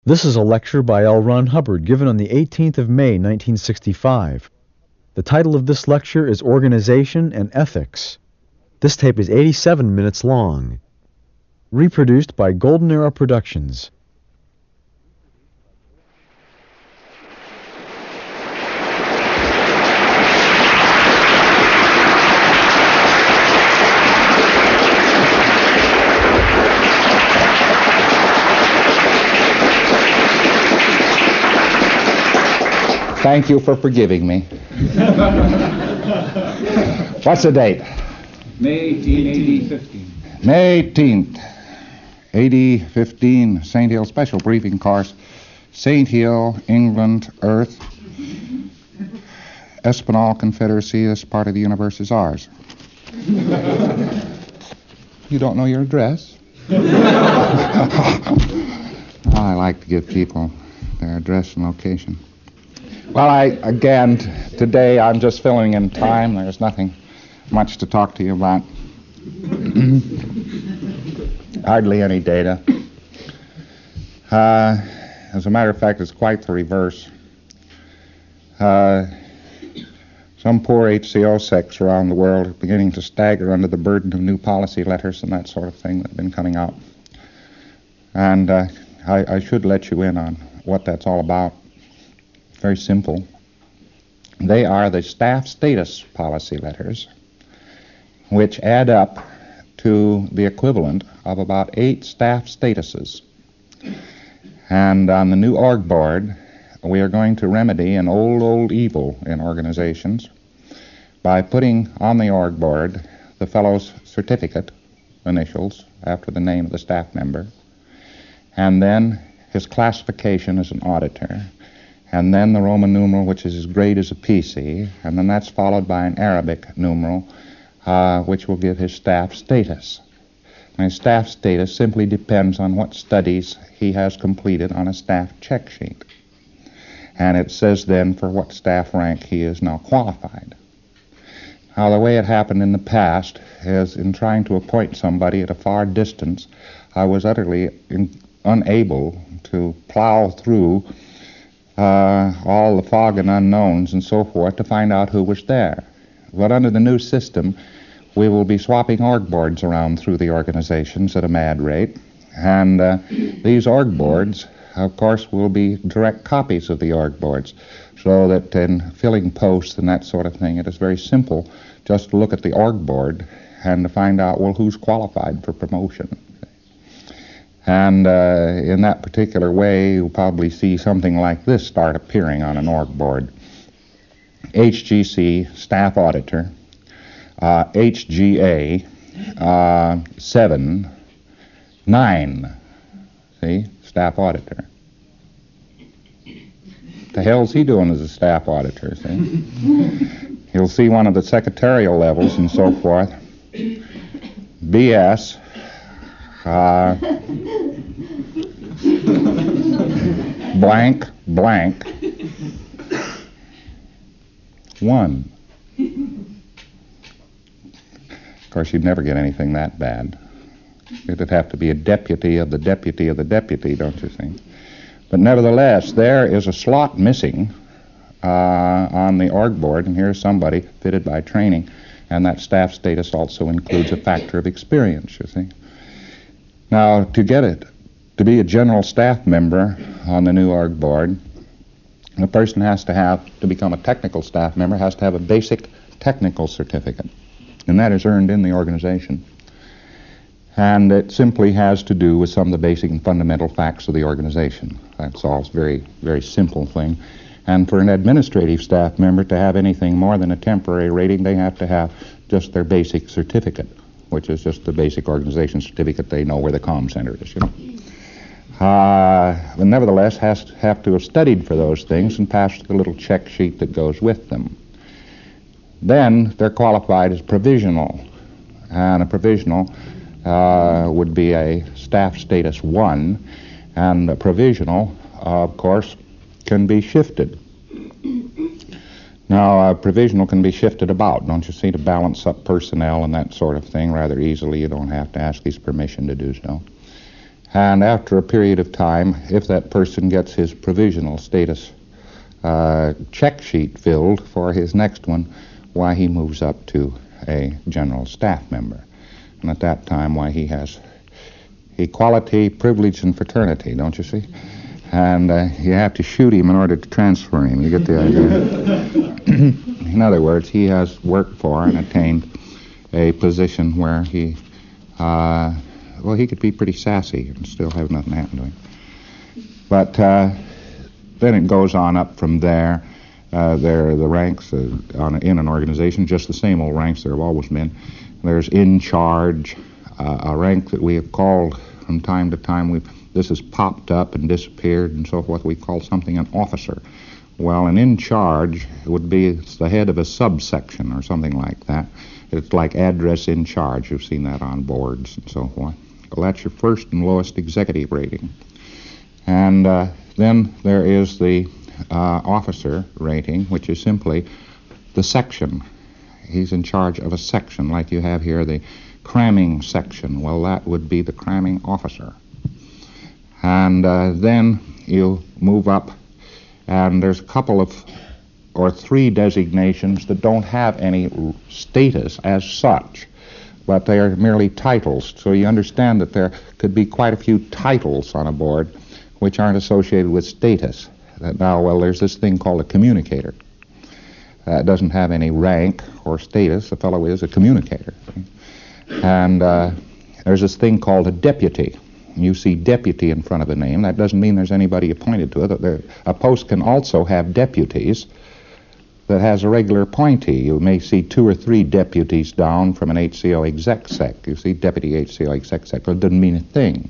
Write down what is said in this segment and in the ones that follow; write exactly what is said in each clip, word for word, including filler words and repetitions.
This is a lecture by L. Ron Hubbard given on the eighteenth of May, nineteen sixty-five. The title of this lecture is Organization and Ethics. This tape is eighty-seven minutes long. Reproduced by Golden Era Productions. Thank you for forgiving me. What's the date? May eighteenth, eighteen fifteen. May eighteenth, eighty fifteen, Saint Hill Special Briefing Course. Saint Hill, England, Earth. Espinal Confederacy, this part of the universe is ours. You don't know your address? I like to give people their address and location. Well, I, again, t- today I'm just filling in time. There's nothing much to talk to you about. Hardly any data. Uh, as a matter of fact, it's quite the reverse. Uh, some poor H C O sects around the world are beginning to stagger under the burden of new policy letters and that sort of thing that have been coming out. And uh, I, I should let you in on what that's all about. Very simple. They are the staff status policy letters, which add up to the equivalent of about eight staff statuses. And on the new org board, we are going to remedy an old, old evil in organizations by putting on the org board the fellow's certificate, initials, after the name of the staff member, and then his classification as an auditor, and then the Roman numeral, which is as great as a P C, and then that's followed by an Arabic numeral, uh, which will give his staff status. And his staff status simply depends on what studies he has completed on a staff check sheet. And it says then for what staff rank he is now qualified. Now, the way it happened in the past is in trying to appoint somebody at a far distance, I was utterly in, unable to plow through Uh, all the fog and unknowns and so forth to find out who was there. But under the new system, we will be swapping org boards around through the organizations at a mad rate. And uh, these org boards, of course, will be direct copies of the org boards, so that in filling posts and that sort of thing, it is very simple just to look at the org board and to find out, well, who's qualified for promotion. And uh, in that particular way, you'll probably see something like this start appearing on an org board. H G C, Staff Auditor, uh, H G A, uh, seven, nine, see, Staff Auditor. The hell's he doing as a Staff Auditor, see? You'll see one of the secretarial levels and so forth. B S, Uh, blank, blank, one. Of course, you'd never get anything that bad. It'd have to be a deputy of the deputy of the deputy, don't you think? But nevertheless, there is a slot missing uh, on the org board, and here's somebody fitted by training, and that staff status also includes a factor of experience, you see. Now, to get it, to be a general staff member on the new org board, the person has to have, to become a technical staff member, has to have a basic technical certificate, and that is earned in the organization. And it simply has to do with some of the basic and fundamental facts of the organization. That's all. It's a very, very simple thing. And for an administrative staff member to have anything more than a temporary rating, they have to have just their basic certificate, which is just the basic organization certificate. They know where the comm center is, you know. Uh, but nevertheless, has to have to have studied for those things and passed the little check sheet that goes with them. Then they're qualified as provisional, and a provisional uh, would be a staff status one, and a provisional, uh, of course, can be shifted. Now, a provisional can be shifted about, don't you see, to balance up personnel and that sort of thing rather easily. You don't have to ask his permission to do so. And after a period of time, if that person gets his provisional status uh, check sheet filled for his next one, why, he moves up to a general staff member. And at that time, why, he has equality, privilege, and fraternity, don't you see? And uh, you have to shoot him in order to transfer him. You get the idea? In other words, he has worked for and attained a position where he, uh, well, he could be pretty sassy and still have nothing happen to him. But uh, then it goes on up from there. Uh, there are the ranks uh, on, in an organization, just the same old ranks there have always been. There's in charge, uh, a rank that we have called from time to time. We've, this has popped up and disappeared and so forth. We call something an officer. Well, an in charge would be it's the head of a subsection or something like that. It's like address in charge. You've seen that on boards and so forth. Well, that's your first and lowest executive rating. And uh, then there is the uh, officer rating, which is simply the section. He's in charge of a section, like you have here, the cramming section. Well, that would be the cramming officer. And uh, then you move up, and there's a couple of or three designations that don't have any status as such, but they are merely titles. So you understand that there could be quite a few titles on a board which aren't associated with status. Uh, now, well, there's this thing called a communicator. Uh, it doesn't have any rank or status. The fellow is a communicator. And uh, there's this thing called a deputy. You see deputy in front of a name. That doesn't mean there's anybody appointed to it. There, a post can also have deputies that has a regular appointee. You may see two or three deputies down from an H C O exec sec. You see deputy H C O exec sec. But it doesn't mean a thing.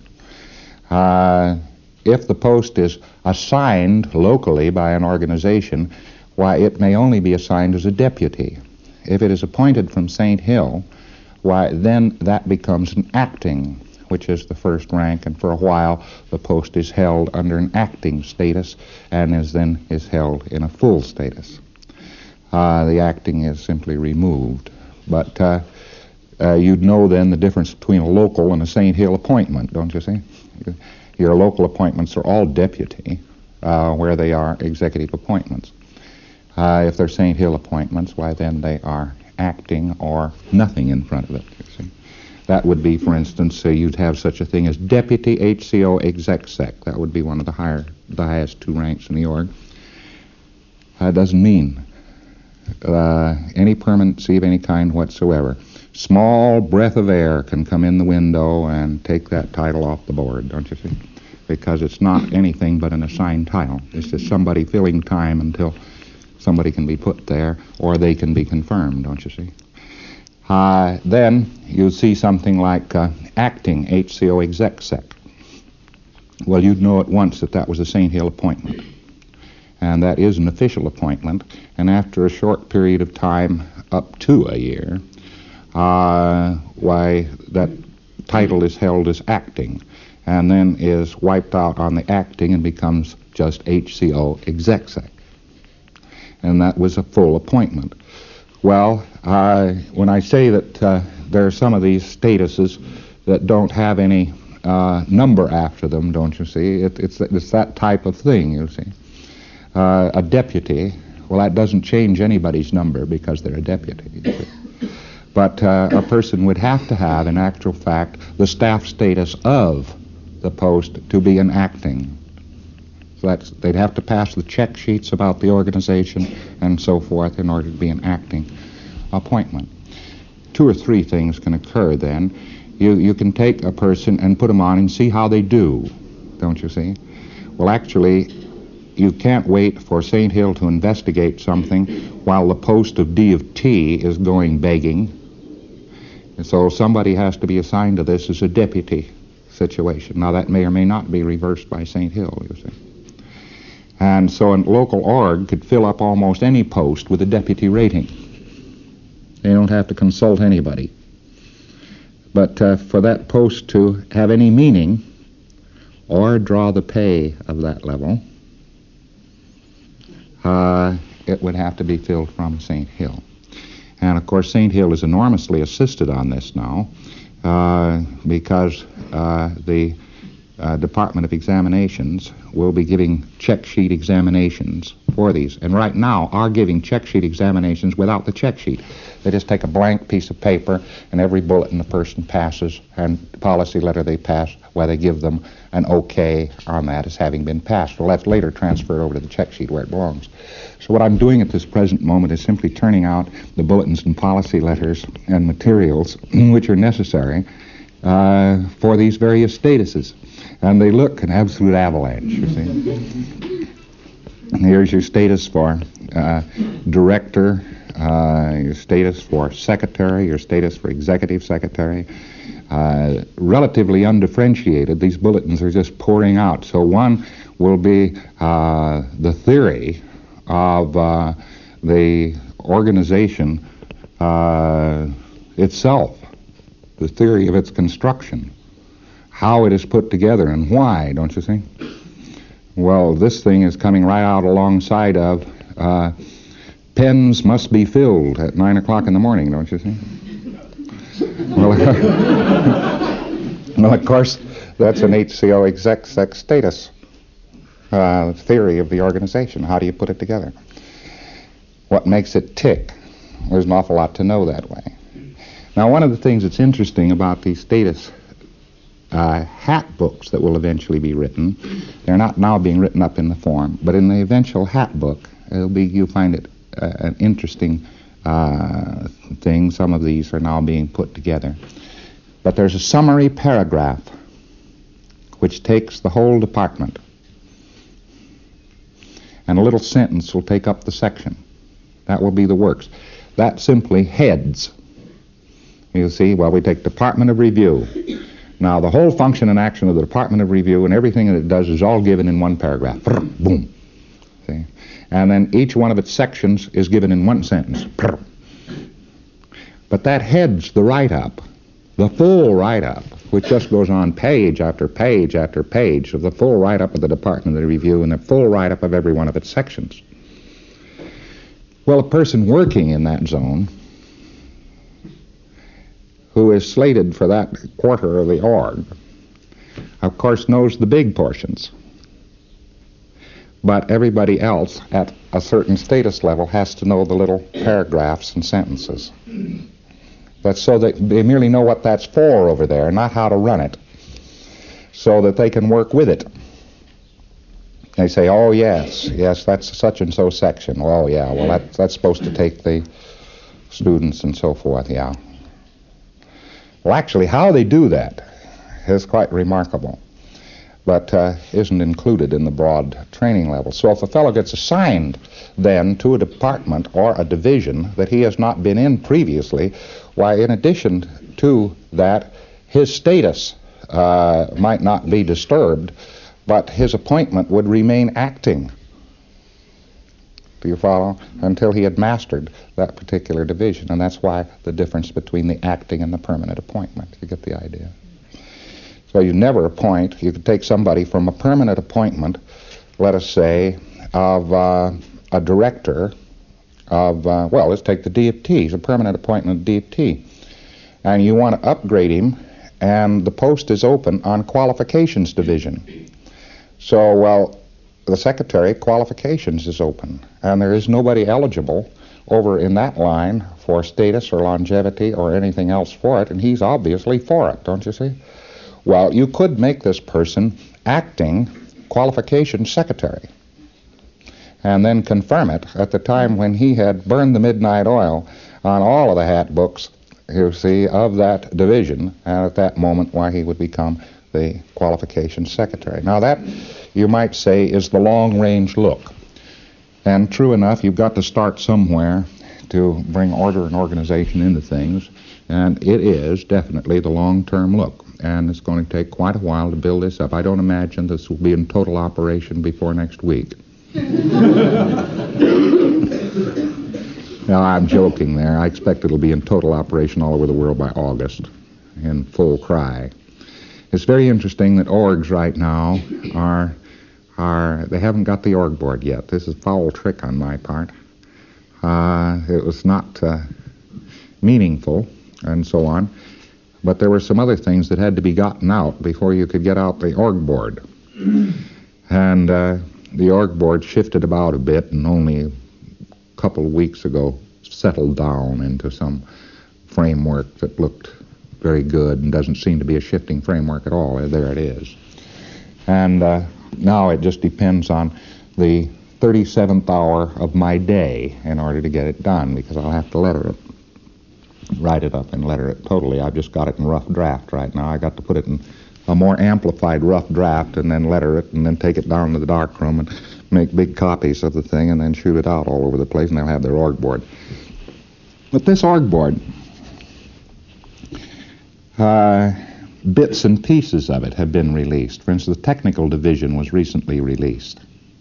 Uh, if the post is assigned locally by an organization, why, it may only be assigned as a deputy. If it is appointed from Saint Hill, why, then that becomes an acting, which is the first rank, and for a while the post is held under an acting status and is then is held in a full status. Uh, the acting is simply removed. But uh, uh, you'd know then the difference between a local and a Saint Hill appointment, don't you see? Your local appointments are all deputy, uh, where they are executive appointments. Uh, if they're Saint Hill appointments, why then they are acting or nothing in front of it, you see. That would be, for instance, uh, you'd have such a thing as deputy H C O exec sec. That would be one of the higher, the highest two ranks in the org. That uh, doesn't mean uh, any permanency of any kind whatsoever. Small breath of air can come in the window and take that title off the board, don't you see? Because it's not anything but an assigned title. It's just somebody filling time until somebody can be put there or they can be confirmed, don't you see? Uh, then you'll see something like uh, acting H C O exec sec. Well, you'd know at once that that was a Saint Hill appointment. And that is an official appointment. And after a short period of time, up to a year, uh, why, that title is held as acting and then is wiped out on the acting and becomes just H C O exec sec. And that was a full appointment. Well, uh, when I say that uh, there are some of these statuses that don't have any uh, number after them, don't you see? It, it's, it's that type of thing, you see. Uh, a deputy, well, that doesn't change anybody's number because they're a deputy, you see. But uh, a person would have to have, in actual fact, the staff status of the post to be an acting. So that's, they'd have to pass the check sheets about the organization and so forth in order to be an acting appointment. Two or three things can occur then. You, you can take a person and put them on and see how they do, don't you see? Well, actually, you can't wait for Saint Hill to investigate something while the post of D of T is going begging. And so somebody has to be assigned to this as a deputy situation. Now, that may or may not be reversed by Saint Hill, you see. And so a local org could fill up almost any post with a deputy rating. They don't have to consult anybody. But uh, for that post to have any meaning or draw the pay of that level, uh, it would have to be filled from Saint Hill. And, of course, Saint Hill is enormously assisted on this now uh, because uh, the uh, Department of Examinations will be giving check sheet examinations for these. And right now are giving check sheet examinations without the check sheet. They just take a blank piece of paper, and every bulletin the person passes, and policy letter they pass, where they give them an okay on that as having been passed. Well, that's later transferred over to the check sheet where it belongs. So what I'm doing at this present moment is simply turning out the bulletins and policy letters and materials which are necessary uh, for these various statuses. And they look an absolute avalanche, you see. And here's your status for uh, director, uh, your status for secretary, your status for executive secretary. Uh, relatively undifferentiated. These bulletins are just pouring out. So one will be uh, the theory of uh, the organization uh, itself, the theory of its construction, how it is put together and why, don't you see? Well, this thing is coming right out alongside of uh, pens must be filled at nine o'clock in the morning, don't you see? Well, well, of course, that's an H C O exec sec status uh, theory of the organization. How do you put it together? What makes it tick? There's an awful lot to know that way. Now, one of the things that's interesting about these status uh, hat books that will eventually be written, they're not now being written up in the form, but in the eventual hat book, it'll be, you'll find it uh, an interesting uh, thing. Some of these are now being put together. But there's a summary paragraph which takes the whole department, and a little sentence will take up the section. That will be the works. That simply heads. You see, well, we take Department of Review. Now, the whole function and action of the Department of Review and everything that it does is all given in one paragraph. Boom. See? And then each one of its sections is given in one sentence. But that heads the write-up, the full write-up, which just goes on page after page after page of the full write-up of the Department of Review and the full write-up of every one of its sections. Well, a person working in that zone who is slated for that quarter of the org, of course, knows the big portions. But everybody else at a certain status level has to know the little paragraphs and sentences. That's so that they merely know what that's for over there, not how to run it, so that they can work with it. They say, oh, yes, yes, that's such and so section. Oh, yeah, well, that, that's supposed to take the students and so forth, yeah. Well, actually, how they do that is quite remarkable, but uh, isn't included in the broad training level. So if a fellow gets assigned then to a department or a division that he has not been in previously, why, in addition to that, his status uh, might not be disturbed, but his appointment would remain acting. Do you follow? Until he had mastered that particular division. And that's why the difference between the acting and the permanent appointment. You get the idea? So you never appoint. You could take somebody from a permanent appointment, let us say, of uh, a director of, uh, well, let's take the D F T. He's a permanent appointment of D F T. And you want to upgrade him, and the post is open on qualifications division. So, well, the secretary qualifications is open, and there is nobody eligible over in that line for status or longevity or anything else for it, and he's obviously for it, don't you see? Well, you could make this person acting qualifications secretary and then confirm it at the time when he had burned the midnight oil on all of the hat books, you see, of that division, and at that moment why he would become the qualifications secretary. Now that, you might say, is the long-range look. And true enough, you've got to start somewhere to bring order and organization into things, and it is definitely the long-term look. And it's going to take quite a while to build this up. I don't imagine this will be in total operation before next week. Now, I'm joking there. I expect it'll be in total operation all over the world by August, in full cry. It's very interesting that orgs right now are, are they haven't got the org board yet. This is a foul trick on my part. Uh, it was not uh, meaningful and so on. but there were some other things that had to be gotten out before you could get out the org board. And uh, the org board shifted about a bit, and only a couple of weeks ago settled down into some framework that looked very good and doesn't seem to be a shifting framework at all. There it is. And uh, now it just depends on the thirty-seventh hour of my day in order to get it done, because I'll have to letter it, write it up and letter it totally. I've just got it in rough draft right now. I got to put it in a more amplified rough draft and then letter it and then take it down to the darkroom and make big copies of the thing and then shoot it out all over the place, and they'll have their org board. But this org board, uh, bits and pieces of it have been released. For instance, the technical division was recently released.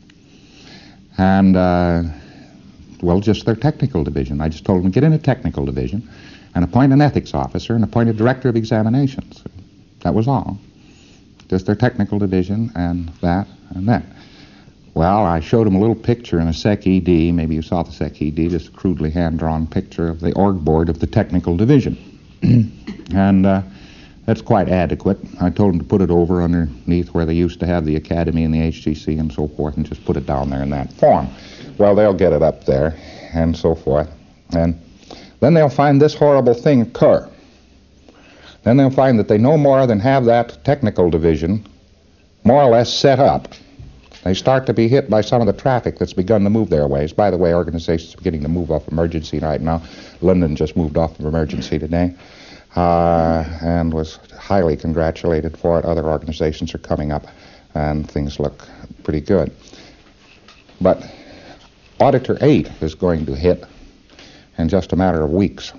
And, uh, well, just their technical division. I just told them to get in a technical division and appoint an ethics officer and appoint a director of examinations. That was all. Just their technical division and that and that. Well, I showed them a little picture in a S E C E D. Maybe you saw the S E C E D, just a crudely hand-drawn picture of the org board of the technical division. And uh, that's quite adequate. I told them to put it over underneath where they used to have the academy and the H G C and so forth, and just put it down there in that form. Well, they'll get it up there and so forth. And then they'll find this horrible thing occur. Then they'll find that they no more than have that technical division more or less set up. They start to be hit by some of the traffic that's begun to move their ways. By the way, organizations are beginning to move off emergency right now. London just moved off of emergency today uh, and was highly congratulated for it. Other organizations are coming up, and things look pretty good. But Auditor eight is going to hit in just a matter of weeks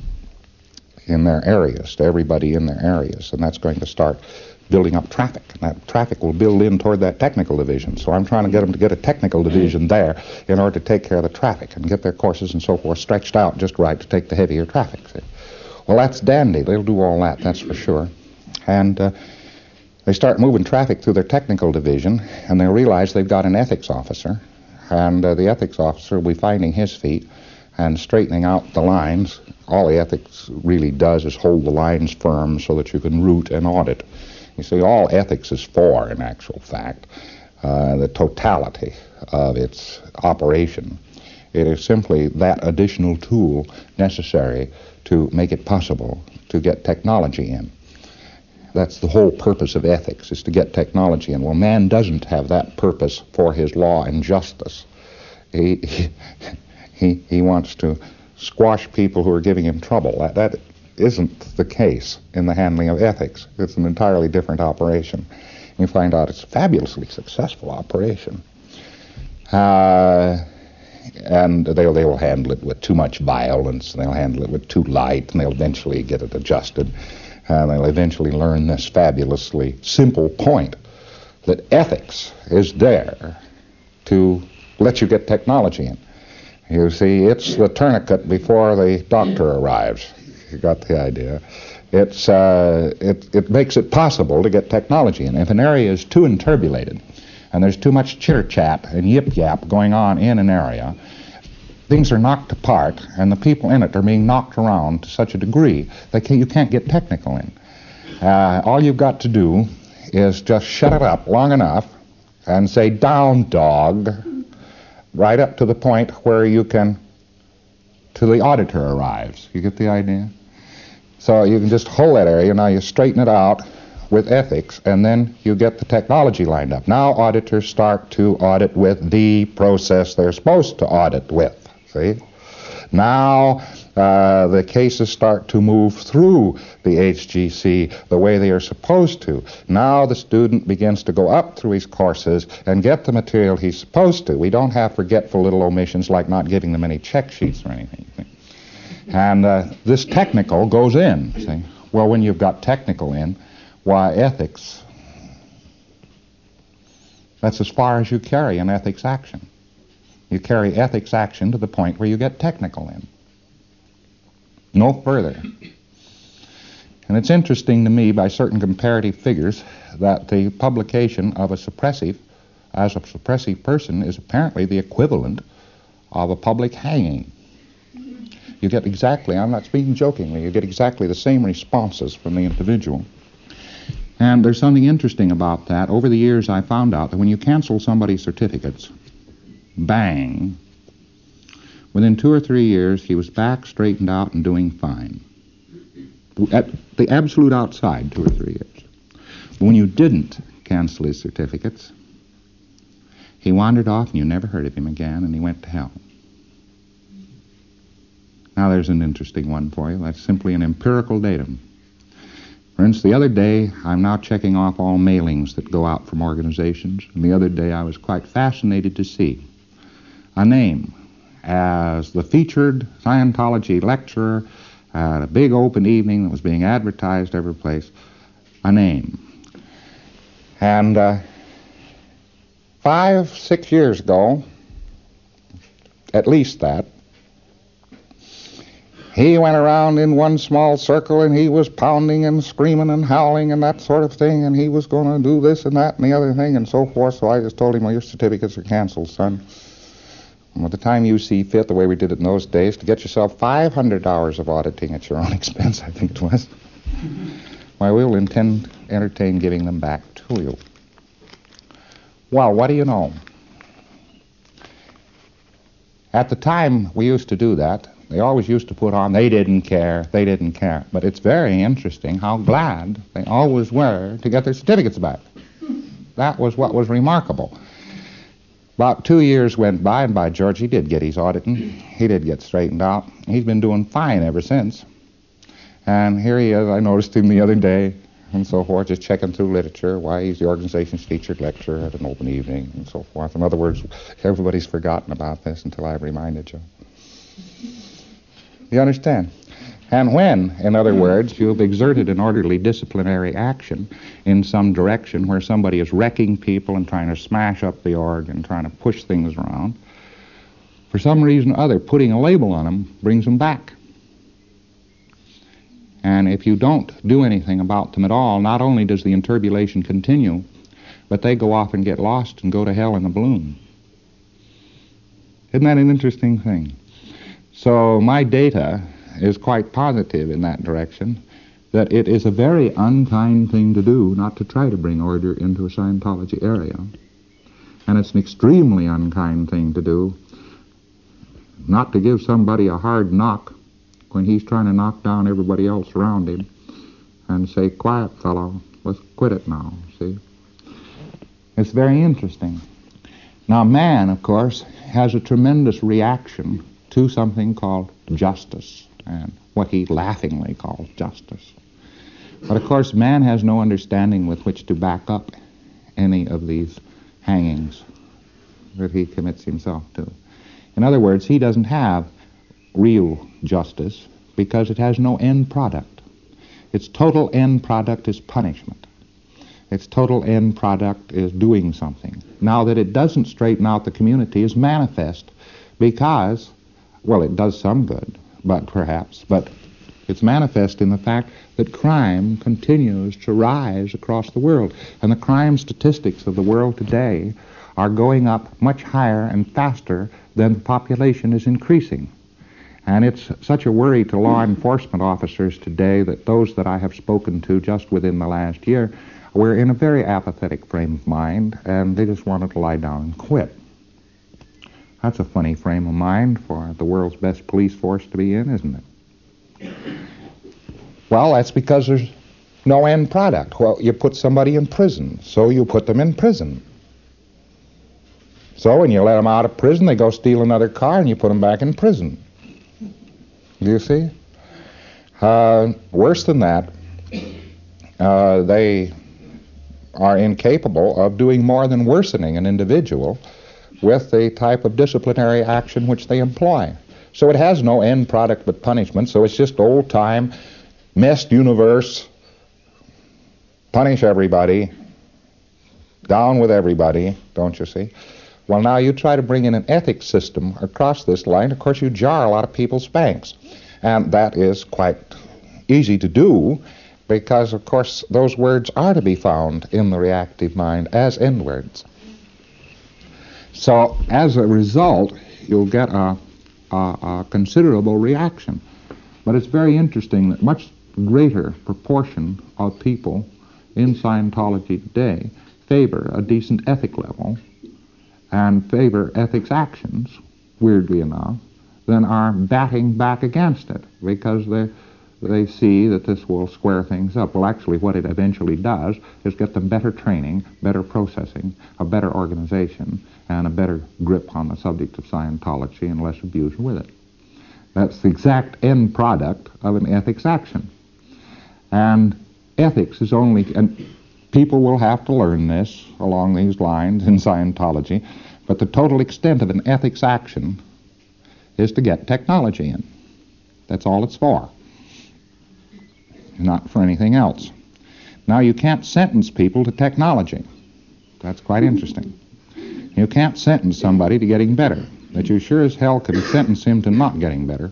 in their areas, to everybody in their areas, and that's going to start building up traffic. And that traffic will build in toward that technical division. So I'm trying to get them to get a technical division there in order to take care of the traffic and get their courses and so forth stretched out just right to take the heavier traffic. See? Well, that's dandy. They'll do all that, that's for sure. And uh, they start moving traffic through their technical division, and they'll realize they've got an ethics officer, and uh, the ethics officer will be finding his feet and straightening out the lines. All the ethics really does is hold the lines firm so that you can root and audit. You see, all ethics is for, in actual fact, uh, the totality of its operation. It is simply that additional tool necessary to make it possible to get technology in. That's the whole purpose of ethics, is to get technology in. Well, man doesn't have that purpose for his law and justice. He, he, he, he wants to squash people who are giving him trouble. That, that isn't the case in the handling of ethics. It's an entirely different operation. You find out it's a fabulously successful operation. Uh, and they, they will handle it with too much violence, and they'll handle it with too light, and they'll eventually get it adjusted. And they'll eventually learn this fabulously simple point, that ethics is there to let you get technology in. You see, it's the tourniquet before the doctor arrives. You got the idea. It's uh, it, it makes it possible to get technology in. If an area is too enturbulated, and there's too much chitter-chat and yip-yap going on in an area, things are knocked apart, and the people in it are being knocked around to such a degree that you can't get technical in. Uh, all you've got to do is just shut it up long enough and say, "Down, dog," right up to the point where you can, till the auditor arrives. You get the idea? So you can just hold that area. Now you straighten it out with ethics, and then you get the technology lined up. Now auditors start to audit with the process they're supposed to audit with. See? Now uh, the cases start to move through the H G C the way they are supposed to. Now the student begins to go up through his courses and get the material he's supposed to. We don't have forgetful little omissions like not giving them any check sheets or anything. And uh, this technical goes in. See? Well, when you've got technical in, why, ethics, that's as far as you carry an ethics action. You carry ethics action to the point where you get technical in. No further. And it's interesting to me, by certain comparative figures, that the publication of a suppressive, as a suppressive person, is apparently the equivalent of a public hanging. You get exactly, I'm not speaking jokingly, you get exactly the same responses from the individual. And there's something interesting about that. Over the years, I found out that when you cancel somebody's certificates, bang, within two or three years, he was back, straightened out, and doing fine. At the absolute outside, two or three years. But when you didn't cancel his certificates, he wandered off, and you never heard of him again, and he went to hell. Now there's an interesting one for you. That's simply an empirical datum. For instance, the other day, I'm now checking off all mailings that go out from organizations, and the other day I was quite fascinated to see a name as the featured Scientology lecturer at a big open evening that was being advertised every place, a name. And uh, five, six years ago, at least that, he went around in one small circle and he was pounding and screaming and howling and that sort of thing, and he was going to do this and that and the other thing and so forth. So I just told him, well, your certificates are canceled, son. And by the time you see fit, the way we did it in those days, to get yourself five hundred hours of auditing at your own expense, I think it was, why, we'll intend entertain giving them back to you. Well, what do you know? At the time we used to do that, they always used to put on, they didn't care, they didn't care. But it's very interesting how glad they always were to get their certificates back. That was what was remarkable. About two years went by, and by George, he did get his auditing. He did get straightened out. He's been doing fine ever since. And here he is, I noticed him the other day, and so forth, just checking through literature, why he's the organization's featured lecturer at an open evening, and so forth. In other words, everybody's forgotten about this until I've reminded you. You understand? And when, in other words, you've exerted an orderly disciplinary action in some direction where somebody is wrecking people and trying to smash up the org and trying to push things around, for some reason or other, putting a label on them brings them back. And if you don't do anything about them at all, not only does the interbulation continue, but they go off and get lost and go to hell in a balloon. Isn't that an interesting thing? So my data is quite positive in that direction, that it is a very unkind thing to do not to try to bring order into a Scientology area. And it's an extremely unkind thing to do not to give somebody a hard knock when he's trying to knock down everybody else around him and say, quiet, fellow, let's quit it now, see? It's very interesting. Now, man, of course, has a tremendous reaction to something called justice, and what he laughingly calls justice. But of course, man has no understanding with which to back up any of these hangings that he commits himself to. In other words, he doesn't have real justice because it has no end product. Its total end product is punishment. Its total end product is doing something. Now, that it doesn't straighten out the community is manifest because, well, it does some good, but perhaps, but it's manifest in the fact that crime continues to rise across the world. And the crime statistics of the world today are going up much higher and faster than the population is increasing. And it's such a worry to law enforcement officers today that those that I have spoken to just within the last year were in a very apathetic frame of mind, and they just wanted to lie down and quit. That's a funny frame of mind for the world's best police force to be in, isn't it? Well, that's because there's no end product. Well, you put somebody in prison, so you put them in prison. So when you let them out of prison, they go steal another car, and you put them back in prison. Do you see? Uh, worse than that, uh, they are incapable of doing more than worsening an individual with the type of disciplinary action which they employ. So it has no end product but punishment, so it's just old-time, messed universe, punish everybody, down with everybody, don't you see? Well, now you try to bring in an ethics system across this line, of course you jar a lot of people's banks. And that is quite easy to do because, of course, those words are to be found in the reactive mind as end words. So, as a result, you'll get a, a, a considerable reaction. But it's very interesting that much greater proportion of people in Scientology today favor a decent ethic level and favor ethics actions, weirdly enough, than are batting back against it, because they they see that this will square things up. Well, actually, what it eventually does is get them better training, better processing, a better organization, and a better grip on the subject of Scientology and less abuse with it. That's the exact end product of an ethics action. And ethics is only, and people will have to learn this along these lines in Scientology, but the total extent of an ethics action is to get technology in. That's all it's for, not for anything else. Now, you can't sentence people to technology. That's quite interesting. You can't sentence somebody to getting better, but you sure as hell can sentence him to not getting better.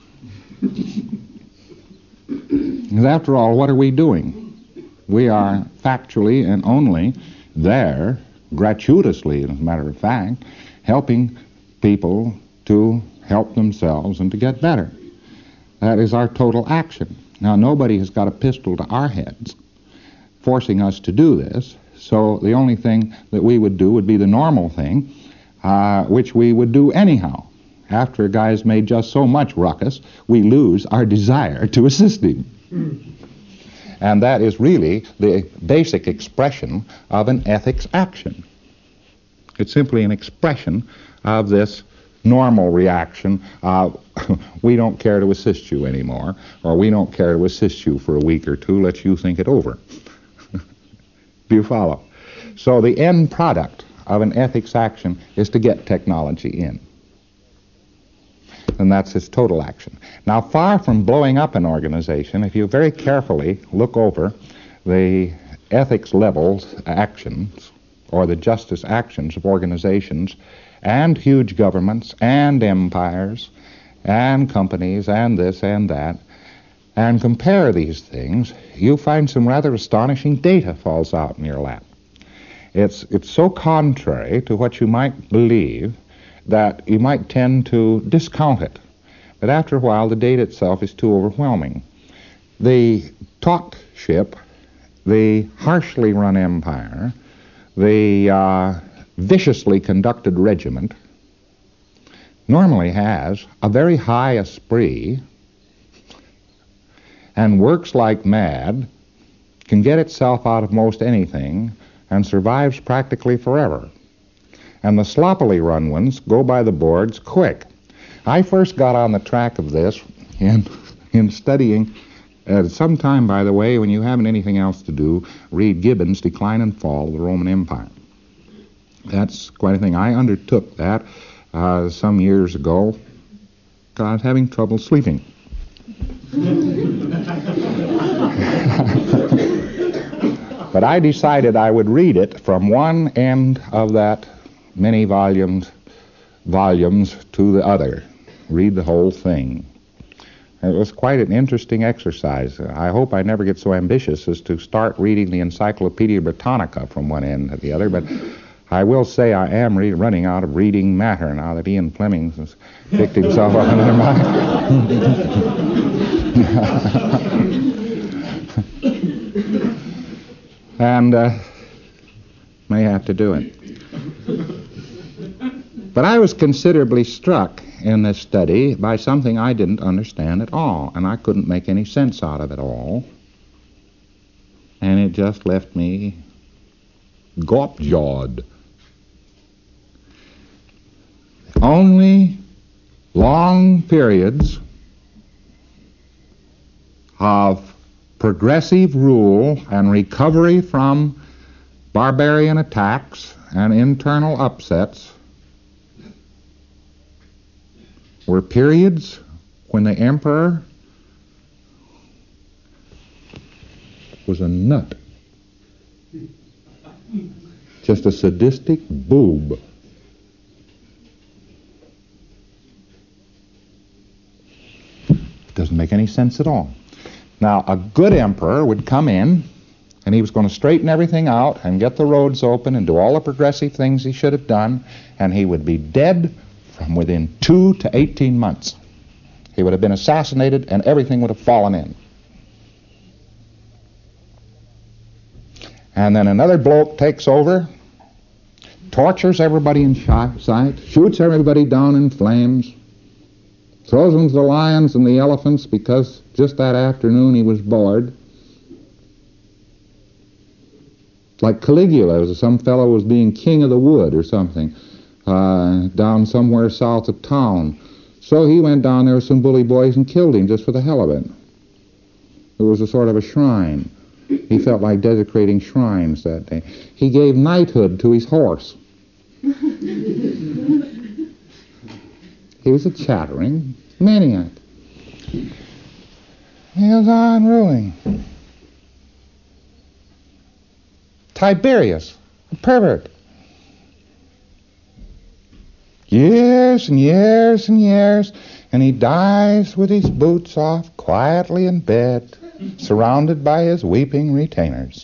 Because after all, what are we doing? We are factually and only there, gratuitously, as a matter of fact, helping people to help themselves and to get better. That is our total action. Now, nobody has got a pistol to our heads forcing us to do this, so the only thing that we would do would be the normal thing, uh, which we would do anyhow. After a guy's made just so much ruckus, we lose our desire to assist him. And that is really the basic expression of an ethics action. It's simply an expression of this normal reaction of, we don't care to assist you anymore, or we don't care to assist you for a week or two, let you think it over. Do you follow? So the end product of an ethics action is to get technology in. And that's its total action. Now, far from blowing up an organization, if you very carefully look over the ethics levels actions or the justice actions of organizations and huge governments and empires and companies and this and that, and compare these things, you find some rather astonishing data falls out in your lap. It's, it's so contrary to what you might believe that you might tend to discount it. But after a while, the data itself is too overwhelming. The taut ship, the harshly run empire, the uh, viciously conducted regiment normally has a very high esprit and works like mad, can get itself out of most anything, and survives practically forever. And the sloppily run ones go by the boards quick. I first got on the track of this in, in studying, uh, sometime, by the way, when you haven't anything else to do, read Gibbon's Decline and Fall of the Roman Empire. That's quite a thing. I undertook that uh, some years ago because I was having trouble sleeping. But I decided I would read it from one end of that many volumes volumes to the other. Read the whole thing. It was quite an interesting exercise. I hope I never get so ambitious as to start reading the Encyclopedia Britannica from one end to the other, but I will say I am re- running out of reading matter now that Ian Fleming has picked himself up under my... and uh, may have to do it. But I was considerably struck in this study by something I didn't understand at all, and I couldn't make any sense out of it all. And it just left me gawp-jawed. Only long periods of progressive rule and recovery from barbarian attacks and internal upsets were periods when the emperor was a nut. Just a sadistic boob. Doesn't make any sense at all. Now, a good emperor would come in, and he was going to straighten everything out and get the roads open and do all the progressive things he should have done, and he would be dead from within two to eighteen months. He would have been assassinated and everything would have fallen in. And then another bloke takes over, tortures everybody in sight, shoots everybody down in flames, throws them to the lions and the elephants because just that afternoon he was bored. Like Caligula, some fellow was being king of the wood or something, uh, down somewhere south of town. So he went down there with some bully boys and killed him just for the hell of it. It was a sort of a shrine. He felt like desecrating shrines that day. He gave knighthood to his horse. He was a chattering maniac. He was on ruling. Tiberius, a pervert. Years and years and years, and he dies with his boots off, quietly in bed, surrounded by his weeping retainers.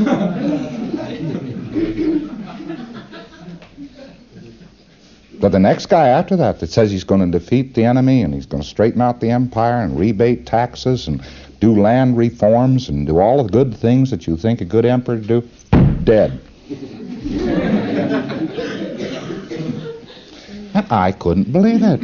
But the next guy after that that says he's going to defeat the enemy and he's going to straighten out the empire and rebate taxes and do land reforms and do all the good things that you think a good emperor to do, dead. And I couldn't believe it.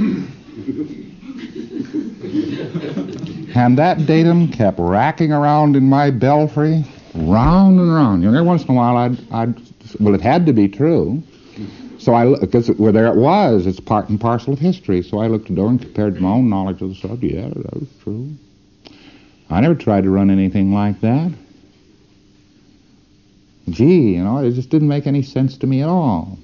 And that datum kept racking around in my belfry, round and round. You know, every once in a while I'd, I'd well, it had to be true. So I, because well, there it was, it's part and parcel of history. So I looked it over and compared my own knowledge of the subject. Yeah, that was true. I never tried to run anything like that. Gee, you know, it just didn't make any sense to me at all.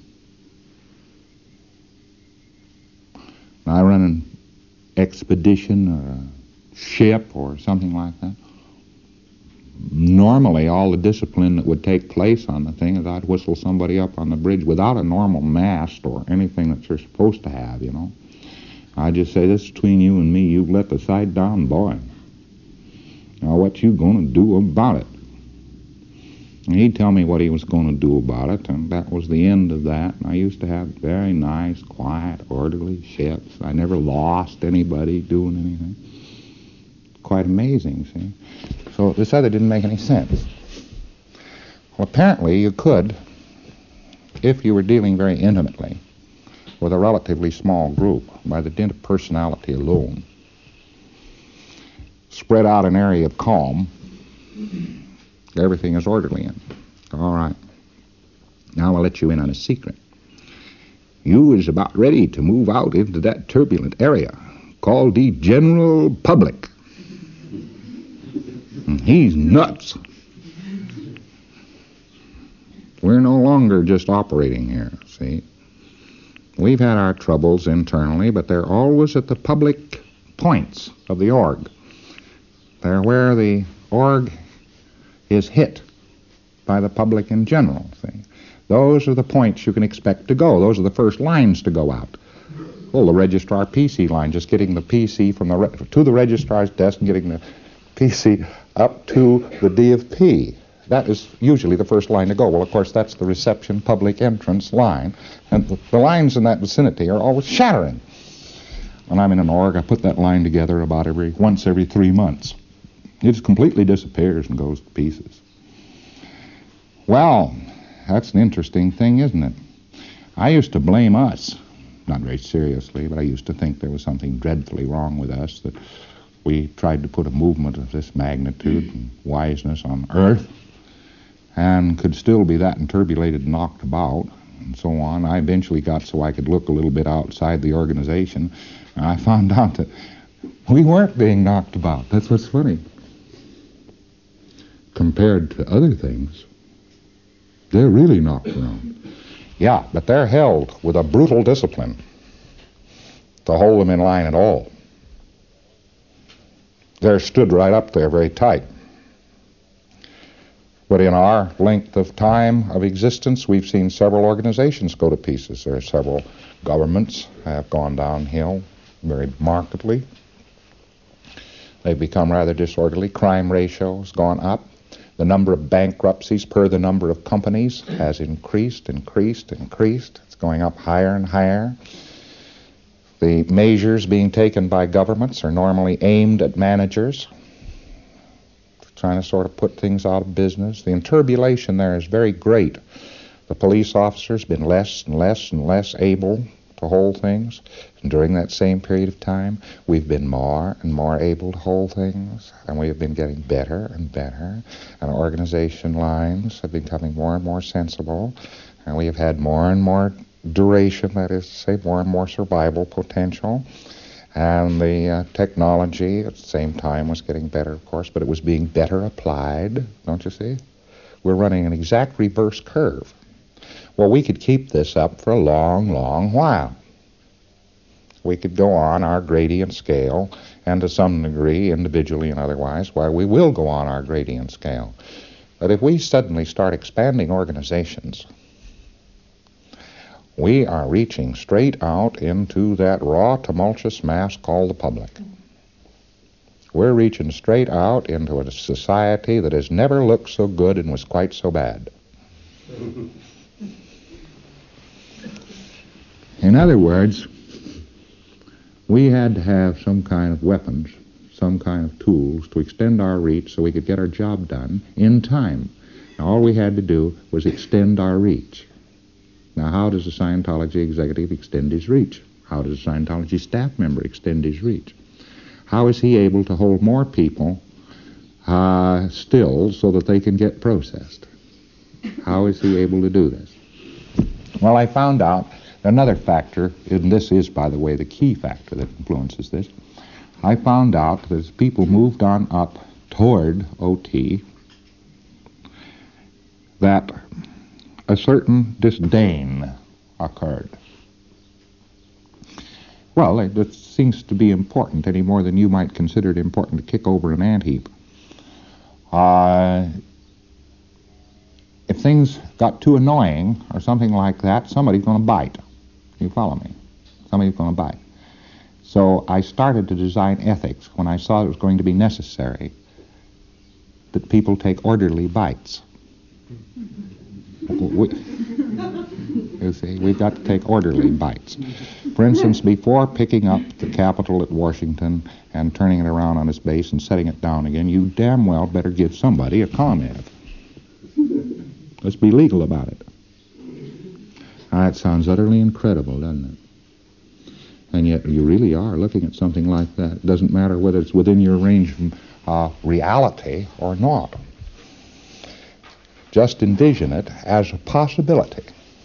I run an expedition or a ship or something like that. Normally, all the discipline that would take place on the thing is I'd whistle somebody up on the bridge without a normal mast or anything that you're supposed to have, you know. I'd just say, this is between you and me. You let the side down, boy. Now, what you going to do about it? And he'd tell me what he was going to do about it, and that was the end of that. And I used to have very nice, quiet, orderly ships. I never lost anybody doing anything. Quite amazing, see? So this other didn't make any sense. Well, apparently you could, if you were dealing very intimately with a relatively small group, by the dint of personality alone, spread out an area of calm, everything is orderly in. All right. Now I'll let you in on a secret. You is about ready to move out into that turbulent area called the general public. And he's nuts. We're no longer just operating here, see. We've had our troubles internally, but they're always at the public points of the org. They're where the org is hit by the public in general, see. Those are the points you can expect to go. Those are the first lines to go out. Well, the registrar P C line, just getting the P C from the re- to the registrar's desk and getting the P C up to the D of P. That is usually the first line to go. Well, of course, that's the reception public entrance line. And the, the lines in that vicinity are always shattering. When I'm in an org, I put that line together about every once every three months. It just completely disappears and goes to pieces. Well, that's an interesting thing, isn't it? I used to blame us. Not very seriously, but I used to think there was something dreadfully wrong with us, that we tried to put a movement of this magnitude and wiseness on Earth and could still be that enturbulated and knocked about and so on. I eventually got so I could look a little bit outside the organization, and I found out that we weren't being knocked about. That's what's funny. Compared to other things, they're really knocked around. Yeah, but they're held with a brutal discipline to hold them in line at all. They're stood right up there very tight. But in our length of time of existence, we've seen several organizations go to pieces. There are several governments have gone downhill very markedly. They've become rather disorderly. Crime ratio has gone up. The number of bankruptcies per the number of companies has increased, increased, increased. It's going up higher and higher. The measures being taken by governments are normally aimed at managers, trying to sort of put things out of business. The interbulation there is very great. The police officer's been less and less and less able to hold things. And during that same period of time, we've been more and more able to hold things, and we have been getting better and better, and our organization lines have been becoming more and more sensible, and we have had more and more duration, that is to say, more and more survival potential. And the uh, technology at the same time was getting better, of course, but it was being better applied, don't you see? We're running an exact reverse curve. Well, we could keep this up for a long, long while. We could go on our gradient scale, and to some degree, individually and otherwise, why we will go on our gradient scale. But if we suddenly start expanding organizations, we are reaching straight out into that raw, tumultuous mass called the public. We're reaching straight out into a society that has never looked so good and was quite so bad. In other words, we had to have some kind of weapons, some kind of tools to extend our reach so we could get our job done in time. Now, all we had to do was extend our reach. Now, how does a Scientology executive extend his reach? How does a Scientology staff member extend his reach? How is he able to hold more people uh, still so that they can get processed? How is he able to do this? Well, I found out another factor, and this is, by the way, the key factor that influences this. I found out that as people moved on up toward O T, that a certain disdain occurred. Well, it, it seems to be important any more than you might consider it important to kick over an antheap. Uh, if things got too annoying or something like that, somebody's going to bite. You follow me? Somebody's going to bite. So I started to design ethics when I saw it was going to be necessary that people take orderly bites. We, you see, we've got to take orderly bites. For instance, before picking up the Capitol at Washington and turning it around on its base and setting it down again, you damn well better give somebody a comment. Let's be legal about it. Now, that sounds utterly incredible, doesn't it? And yet you really are looking at something like that. It doesn't matter whether it's within your range of uh, reality or not. Just envision it as a possibility.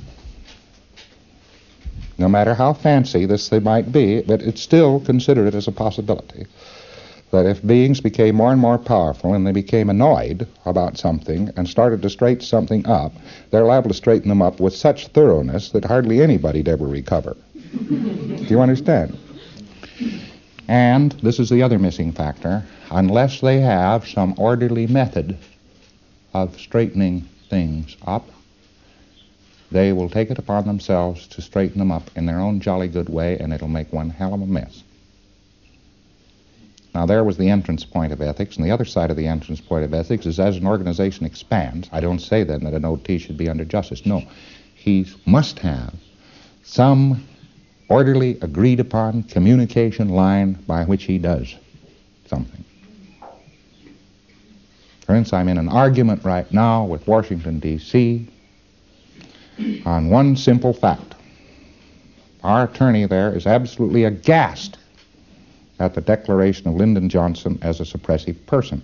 No matter how fancy this thing might be, but it's still consider it as a possibility. That if beings became more and more powerful and they became annoyed about something and started to straighten something up, they're liable to straighten them up with such thoroughness that hardly anybody'd ever recover. Do you understand? And this is the other missing factor. Unless they have some orderly method of straightening things up, they will take it upon themselves to straighten them up in their own jolly good way, and it'll make one hell of a mess. Now, there was the entrance point of ethics, and the other side of the entrance point of ethics is as an organization expands, I don't say then that an O T should be under justice. No, he must have some orderly, agreed-upon communication line by which he does something. For instance, I'm in an argument right now with Washington, D C on one simple fact. Our attorney there is absolutely aghast at the declaration of Lyndon Johnson as a suppressive person.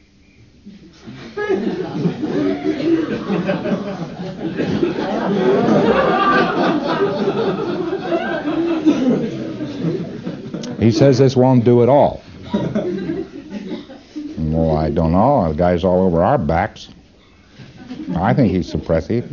He says this won't do at all. Well, I don't know. The guy's all over our backs. I think he's suppressive.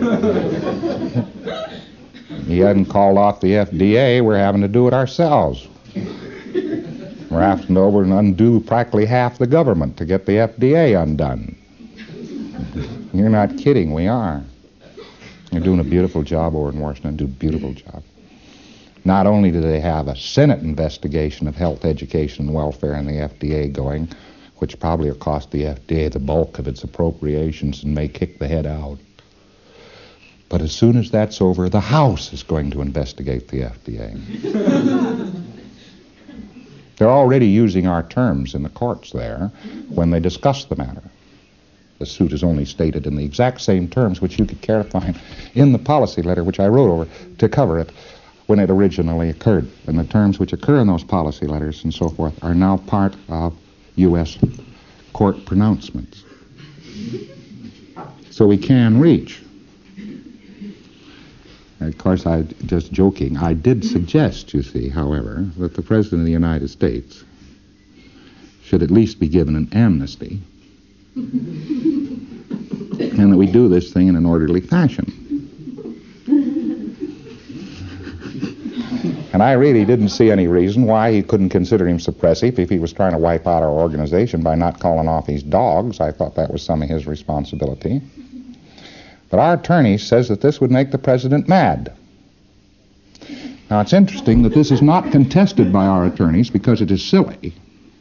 He hadn't called off the F D A. We're having to do it ourselves. We're having to over and undo practically half the government to get the F D A undone. You're not kidding. We are. They're doing a beautiful job over in Washington. Do a beautiful job. Not only do they have a Senate investigation of health, education, and welfare in the F D A going, which probably will cost the F D A the bulk of its appropriations and may kick the head out. But as soon as that's over, the House is going to investigate the F D A. They're already using our terms in the courts there when they discuss the matter. The suit is only stated in the exact same terms which you could care to find in the policy letter which I wrote over to cover it when it originally occurred. And the terms which occur in those policy letters and so forth are now part of U S court pronouncements. So we can reach. Of course, I just joking. I did suggest, you see, however, that the President of the United States should at least be given an amnesty and that we do this thing in an orderly fashion. And I really didn't see any reason why he couldn't consider him suppressive if he was trying to wipe out our organization by not calling off his dogs. I thought that was some of his responsibility. But our attorney says that this would make the president mad. Now, it's interesting that this is not contested by our attorneys because it is silly.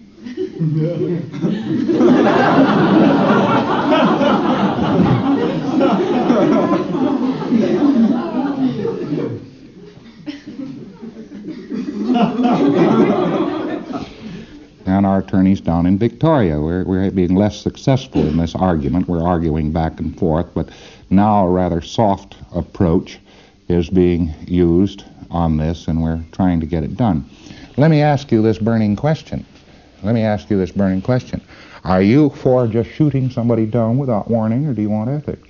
And our attorneys down in Victoria, we're, we're being less successful in this argument. We're arguing back and forth, but now a rather soft approach is being used on this, and we're trying to get it done. Let me ask you this burning question. Let me ask you this burning question. Are you for just shooting somebody down without warning, or do you want ethics?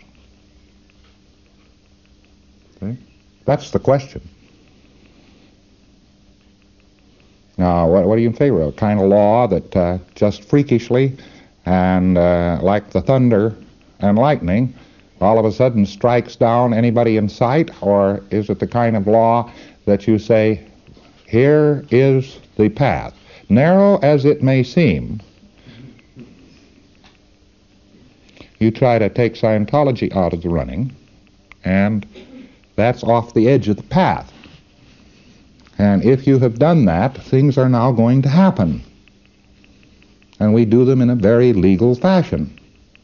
See? That's the question. Now, what, what are you in favor of? A kind of law that uh, just freakishly and uh, like the thunder and lightning all of a sudden strikes down anybody in sight? Or is it the kind of law that you say, here is the path, narrow as it may seem? You try to take Scientology out of the running, and that's off the edge of the path. And if you have done that, things are now going to happen. And we do them in a very legal fashion.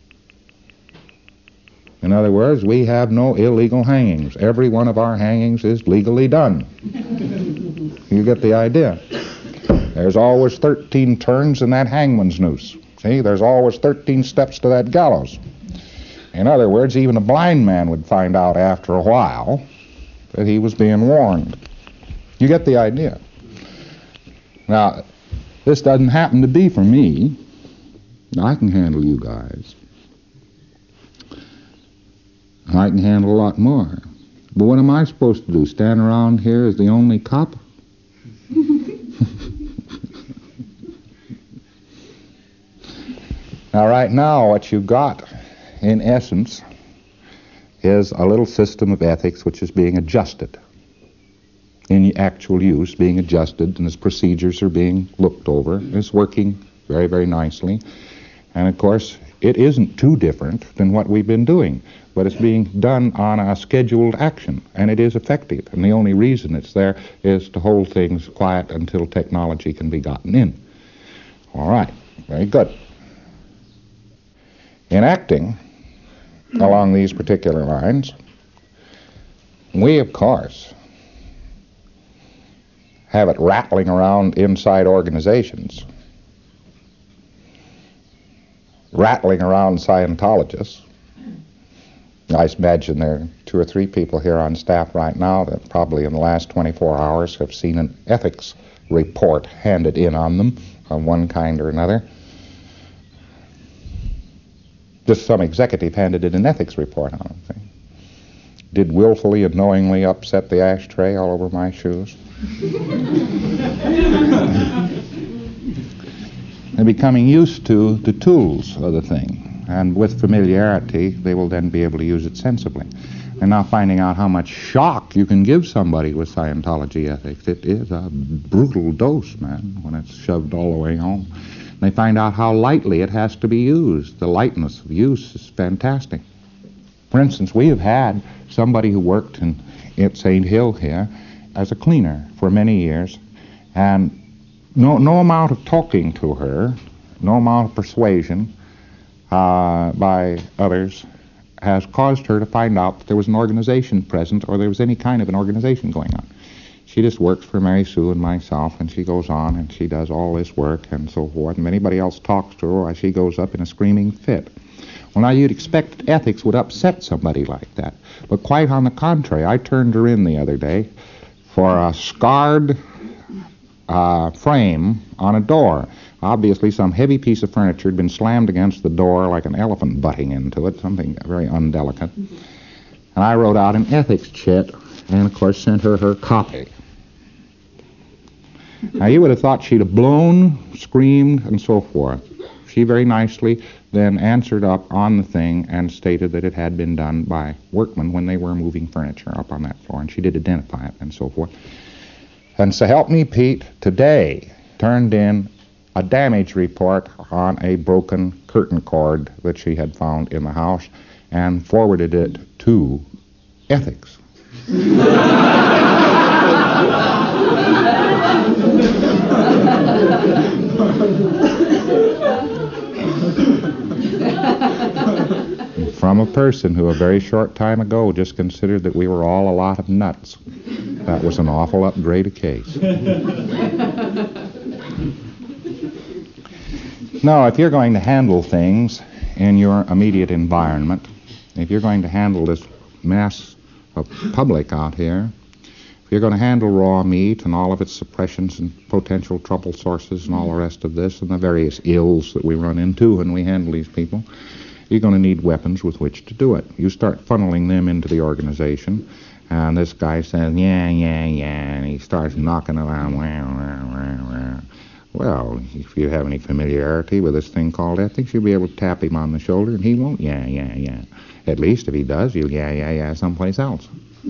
In other words, we have no illegal hangings. Every one of our hangings is legally done. You get the idea. There's always thirteen turns in that hangman's noose. See, there's always thirteen steps to that gallows. In other words, even a blind man would find out after a while that he was being warned. You get the idea. Now, this doesn't happen to be for me. I can handle you guys. I can handle a lot more. But what am I supposed to do? Stand around here as the only cop? Now, right now, what you've got, in essence, is a little system of ethics which is being adjusted. In actual use, being adjusted, and its procedures are being looked over. It's working very, very nicely. And, of course, it isn't too different than what we've been doing, but it's being done on a scheduled action, and it is effective. And the only reason it's there is to hold things quiet until technology can be gotten in. All right, very good. In acting along these particular lines, we, of course, have it rattling around inside organizations, rattling around Scientologists. I imagine there are two or three people here on staff right now that probably in the last twenty-four hours have seen an ethics report handed in on them of one kind or another. Just some executive handed in an ethics report on them. See? Did willfully and knowingly upset the ashtray all over my shoes. They're becoming used to the tools of the thing, and with familiarity they will then be able to use it sensibly. They're now finding out how much shock you can give somebody with Scientology ethics. It is a brutal dose, man, when it's shoved all the way home. They find out how lightly it has to be used. The lightness of use is fantastic. For instance, we have had somebody who worked in at Saint Hill here as a cleaner for many years, and no no amount of talking to her, no amount of persuasion uh, by others has caused her to find out that there was an organization present or there was any kind of an organization going on. She just works for Mary Sue and myself, and she goes on and she does all this work and so forth, and anybody else talks to her, why she goes up in a screaming fit. Well, now you'd expect that ethics would upset somebody like that, but quite on the contrary. I turned her in the other day for a scarred uh, frame on a door. Obviously, some heavy piece of furniture had been slammed against the door like an elephant butting into it, something very undelicate. And I wrote out an ethics chit and, of course, sent her her copy. Now, you would have thought she'd have blown, screamed, and so forth. She very nicely then answered up on the thing and stated that it had been done by workmen when they were moving furniture up on that floor, and she did identify it and so forth. And so help me, Pete, today turned in a damage report on a broken curtain cord that she had found in the house and forwarded it to ethics. From a person who a very short time ago just considered that we were all a lot of nuts. That was an awful upgrade of case. Now, if you're going to handle things in your immediate environment, if you're going to handle this mass of public out here, if you're going to handle raw meat and all of its suppressions and potential trouble sources and all the rest of this and the various ills that we run into when we handle these people, you're going to need weapons with which to do it. You start funneling them into the organization, and this guy says, yeah, yeah, yeah, and he starts knocking around. Wah, wah, wah, wah. Well, if you have any familiarity with this thing called ethics, you'll be able to tap him on the shoulder, and he won't, yeah, yeah, yeah. At least if he does, you'll yeah, yeah, yeah someplace else.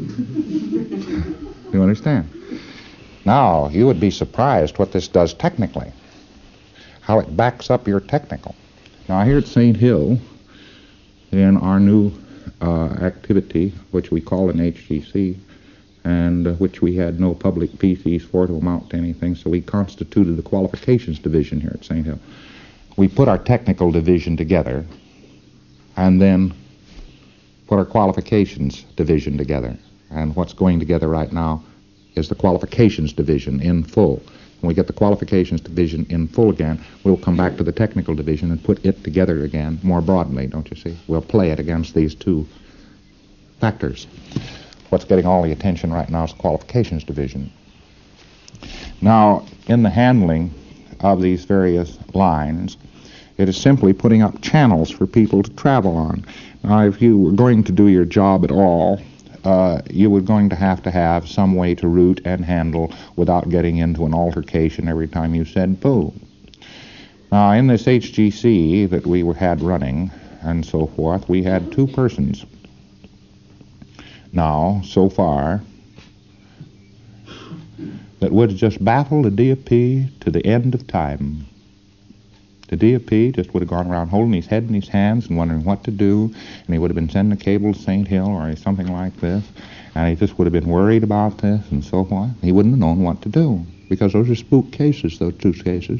You understand? Now, you would be surprised what this does technically, how it backs up your technical. Now, here at Saint Hill, in our new uh, activity, which we call an H G C, and uh, which we had no public P Cs for to amount to anything, so we constituted the qualifications division here at Saint Hill. We put our technical division together, and then put our qualifications division together. And what's going together right now is the qualifications division in full. When we get the qualifications division in full again, we'll come back to the technical division and put it together again more broadly, don't you see? We'll play it against these two factors. What's getting all the attention right now is the qualifications division. Now, in the handling of these various lines, it is simply putting up channels for people to travel on. Now, if you were going to do your job at all, Uh, you were going to have to have some way to route and handle without getting into an altercation every time you said boo. Now, in this H G C that we were, had running and so forth, we had two persons. Now, so far, that would just baffle the D A P to the end of time. The D A P just would have gone around holding his head in his hands and wondering what to do, and he would have been sending a cable to Saint Hill or something like this, and he just would have been worried about this and so forth. He wouldn't have known what to do, because those are spook cases, those two cases.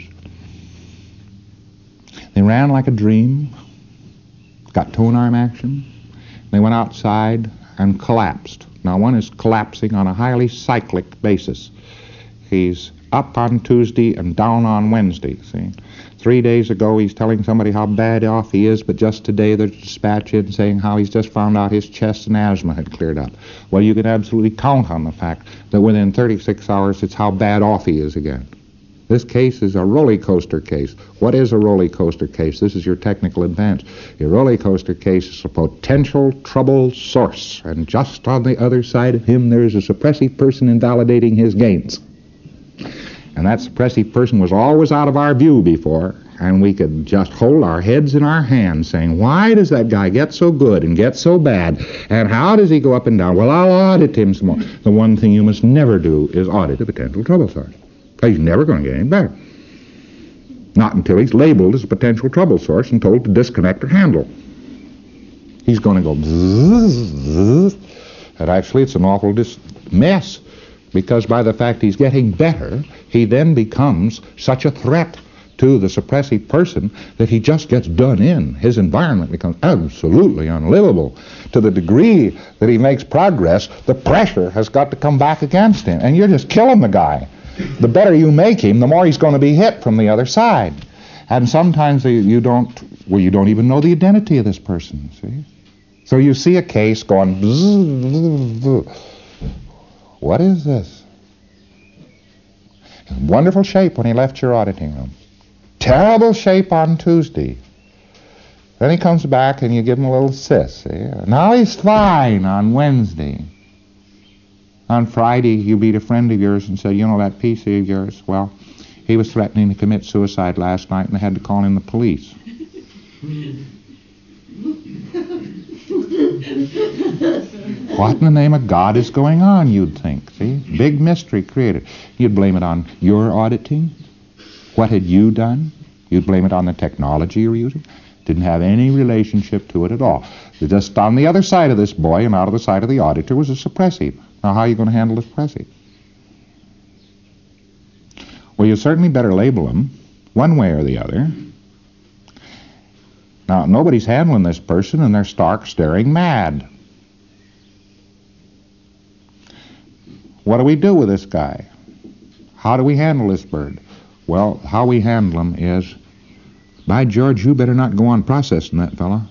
They ran like a dream, got tone arm action. They went outside and collapsed. Now, one is collapsing on a highly cyclic basis. He's up on Tuesday and down on Wednesday, see? Three days ago, he's telling somebody how bad off he is, but just today there's a dispatch in saying how he's just found out his chest and asthma had cleared up. Well, you can absolutely count on the fact that within thirty-six hours, it's how bad off he is again. This case is a roller coaster case. What is a roller coaster case? This is your technical advance. Your roller coaster case is a potential trouble source, and just on the other side of him, there is a suppressive person invalidating his gains. And that suppressive person was always out of our view before, and we could just hold our heads in our hands saying, why does that guy get so good and get so bad, and how does he go up and down? Well, I'll audit him some more. The one thing you must never do is audit a potential trouble source. He's never going to get any better. Not until he's labeled as a potential trouble source and told to disconnect or handle. He's going to go bzzz, and actually it's an awful dis- mess. Because by the fact he's getting better, he then becomes such a threat to the suppressive person that he just gets done in. His environment becomes absolutely unlivable. To the degree that he makes progress, the pressure has got to come back against him, and you're just killing the guy. The better you make him, the more he's going to be hit from the other side. And sometimes you don't, well, you don't even know the identity of this person, see? So you see a case going, bzz, bzz, bzz. What is this? Wonderful shape when he left your auditing room. Terrible shape on Tuesday. Then he comes back and you give him a little sis. See? Now he's fine on Wednesday. On Friday, you meet a friend of yours and say, you know that P C of yours? Well, he was threatening to commit suicide last night and they had to call in the police. What in the name of God is going on, you'd think, see? Big mystery created. You'd blame it on your auditing. What had you done? You'd blame it on the technology you're using. Didn't have any relationship to it at all. Just on the other side of this boy and out of the side of the auditor was a suppressive. Now, how are you going to handle the suppressive? Well, you certainly better label them one way or the other. Now, nobody's handling this person, and they're stark staring mad. What do we do with this guy? How do we handle this bird? Well, how we handle him is, by George, you better not go on processing that fella.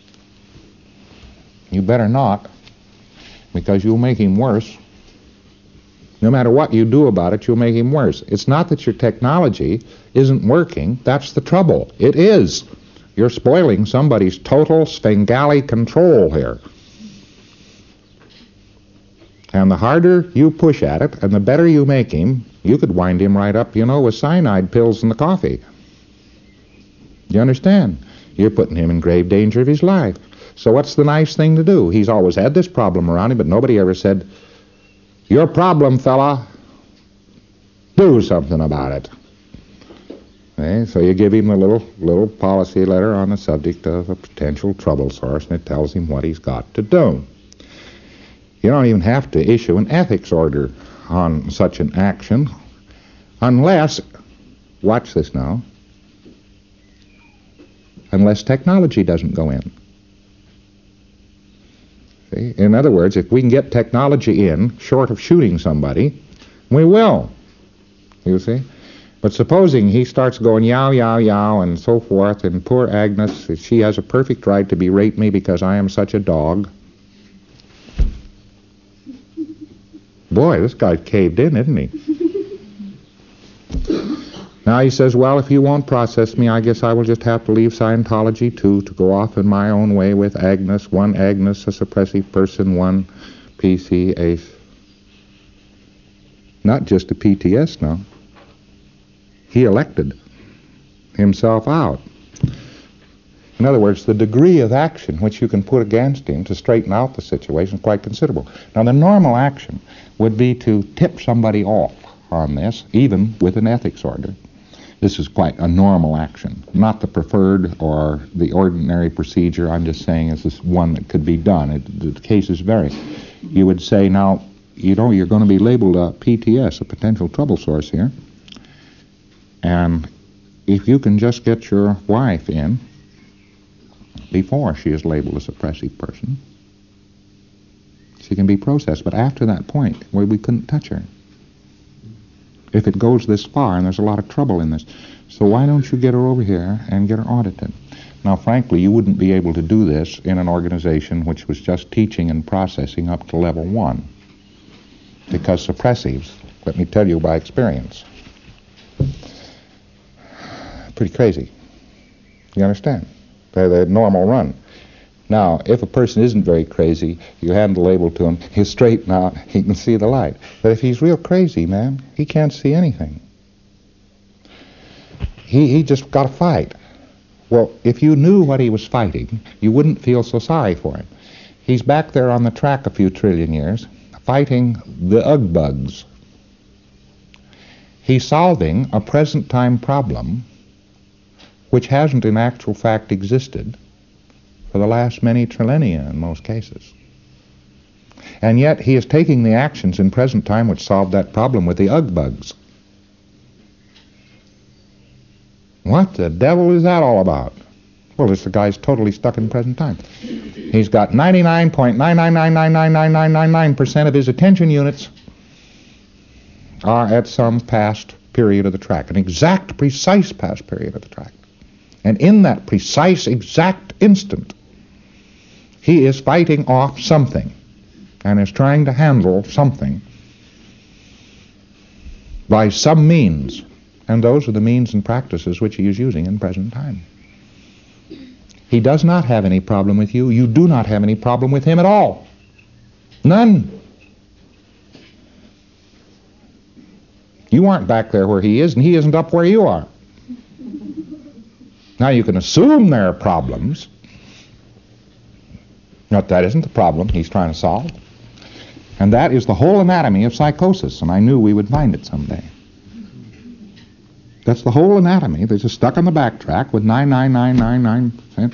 You better not, because you'll make him worse. No matter what you do about it, you'll make him worse. It's not that your technology isn't working. That's the trouble. It is. You're spoiling somebody's total Svengali control here. And the harder you push at it, and the better you make him, you could wind him right up, you know, with cyanide pills in the coffee. You understand? You're putting him in grave danger of his life. So what's the nice thing to do? He's always had this problem around him, but nobody ever said, your problem, fella, do something about it. Okay? So you give him a little little policy letter on the subject of a potential trouble source, and it tells him what he's got to do. You don't even have to issue an ethics order on such an action unless, watch this now, unless technology doesn't go in. See? In other words, if we can get technology in, short of shooting somebody, we will. You see? But supposing he starts going yow, yow, yow, and so forth, and poor Agnes, she has a perfect right to berate me because I am such a dog. Boy, this guy caved in, isn't he? Now he says, well, if you won't process me, I guess I will just have to leave Scientology, too, to go off in my own way with Agnes. One Agnes, a suppressive person, one P C, a... Not just a P T S, now. He elected himself out. In other words, the degree of action which you can put against him to straighten out the situation is quite considerable. Now, the normal action would be to tip somebody off on this, even with an ethics order. This is quite a normal action, not the preferred or the ordinary procedure. I'm just saying this is one that could be done. It, the cases vary. You would say, now, you know, you're going to be labeled a P T S, a potential trouble source here, and if you can just get your wife in before she is labeled a suppressive person, she can be processed. But after that point, where we couldn't touch her, if it goes this far, and there's a lot of trouble in this, so why don't you get her over here and get her audited? Now, frankly, you wouldn't be able to do this in an organization which was just teaching and processing up to level one, because suppressives, let me tell you by experience, pretty crazy. You understand? They're the normal run. Now, if a person isn't very crazy, you hand the label to him, he's straighten out, he can see the light. But if he's real crazy, man, he can't see anything. He, he just got to fight. Well, if you knew what he was fighting, you wouldn't feel so sorry for him. He's back there on the track a few trillion years, fighting the Ugg bugs. He's solving a present-time problem which hasn't in actual fact existed for the last many trillennia in most cases. And yet he is taking the actions in present time which solved that problem with the Ugg bugs. What the devil is that all about? Well, this the guy's totally stuck in present time. He's got ninety-nine point nine nine nine nine nine nine nine nine nine percent of his attention units are at some past period of the track, an exact, precise past period of the track. And in that precise, exact instant, he is fighting off something and is trying to handle something by some means. And those are the means and practices which he is using in present time. He does not have any problem with you. You do not have any problem with him at all. None. You aren't back there where he is, and he isn't up where you are. Now, you can assume there are problems, but that isn't the problem he's trying to solve. And that is the whole anatomy of psychosis, and I knew we would find it someday. That's the whole anatomy. They're just stuck on the backtrack with nine nine nine nine nine percent.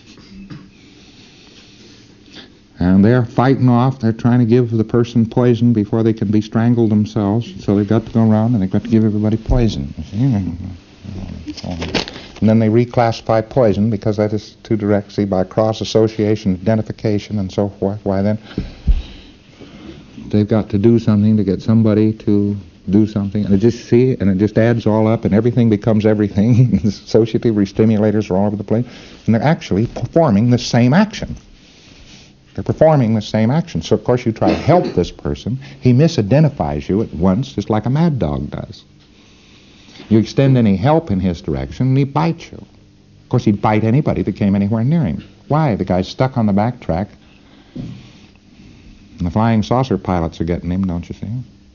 And they're fighting off. They're trying to give the person poison before they can be strangled themselves. So they've got to go around and they've got to give everybody poison. And then they reclassify poison because that is too direct. See, by cross association, identification, and so forth. Why then? They've got to do something to get somebody to do something, and it just see, and it just adds all up, and everything becomes everything. The associative re-stimulators are all over the place, and they're actually performing the same action. They're performing the same action. So of course you try to help this person. He misidentifies you at once, just like a mad dog does. You extend any help in his direction, and he bites you. Of course, he'd bite anybody that came anywhere near him. Why? The guy's stuck on the backtrack, and the flying saucer pilots are getting him, don't you see?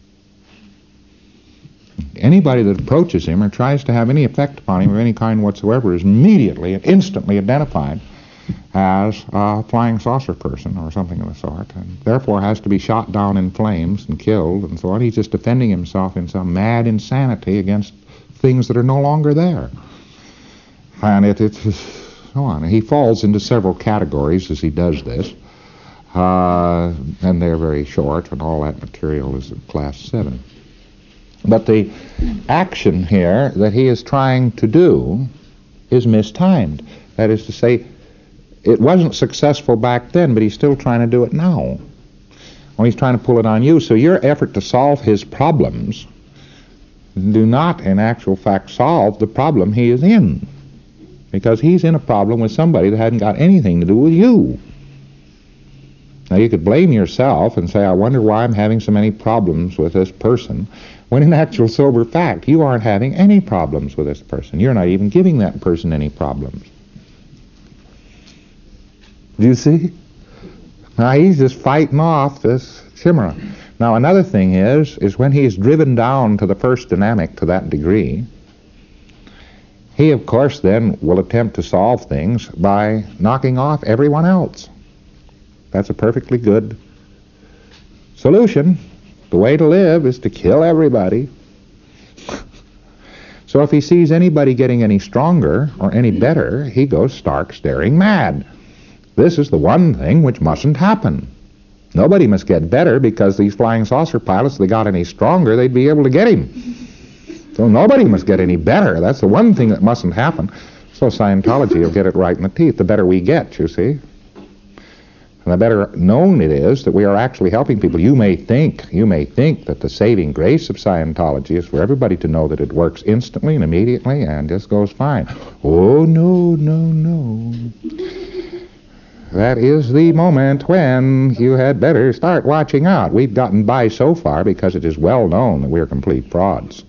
Anybody that approaches him or tries to have any effect upon him of any kind whatsoever is immediately and instantly identified as a flying saucer person or something of the sort, and therefore has to be shot down in flames and killed and so on. He's just defending himself in some mad insanity against things that are no longer there. And it, it's so on. He falls into several categories as he does this, uh, and they're very short, and all that material is of class seven. But the action here that he is trying to do is mistimed. That is to say, it wasn't successful back then, but he's still trying to do it now. Or he's trying to pull it on you. So your effort to solve his problems do not, in actual fact, solve the problem he is in. Because he's in a problem with somebody that hadn't got anything to do with you. Now, you could blame yourself and say, I wonder why I'm having so many problems with this person, when in actual sober fact, you aren't having any problems with this person. You're not even giving that person any problems. Do you see? Now, he's just fighting off this chimera. Now, another thing is, is when he is driven down to the first dynamic to that degree, he, of course, then will attempt to solve things by knocking off everyone else. That's a perfectly good solution. The way to live is to kill everybody. So if he sees anybody getting any stronger or any better, he goes stark staring mad. This is the one thing which mustn't happen. Nobody must get better because these flying saucer pilots, if they got any stronger, they'd be able to get him. So nobody must get any better. That's the one thing that mustn't happen. So Scientology will get it right in the teeth. The better we get, you see. And the better known it is that we are actually helping people. You may think, you may think that the saving grace of Scientology is for everybody to know that it works instantly and immediately and just goes fine. Oh, no, no, no. That is the moment when you had better start watching out. We've gotten by so far because it is well known that we're complete frauds.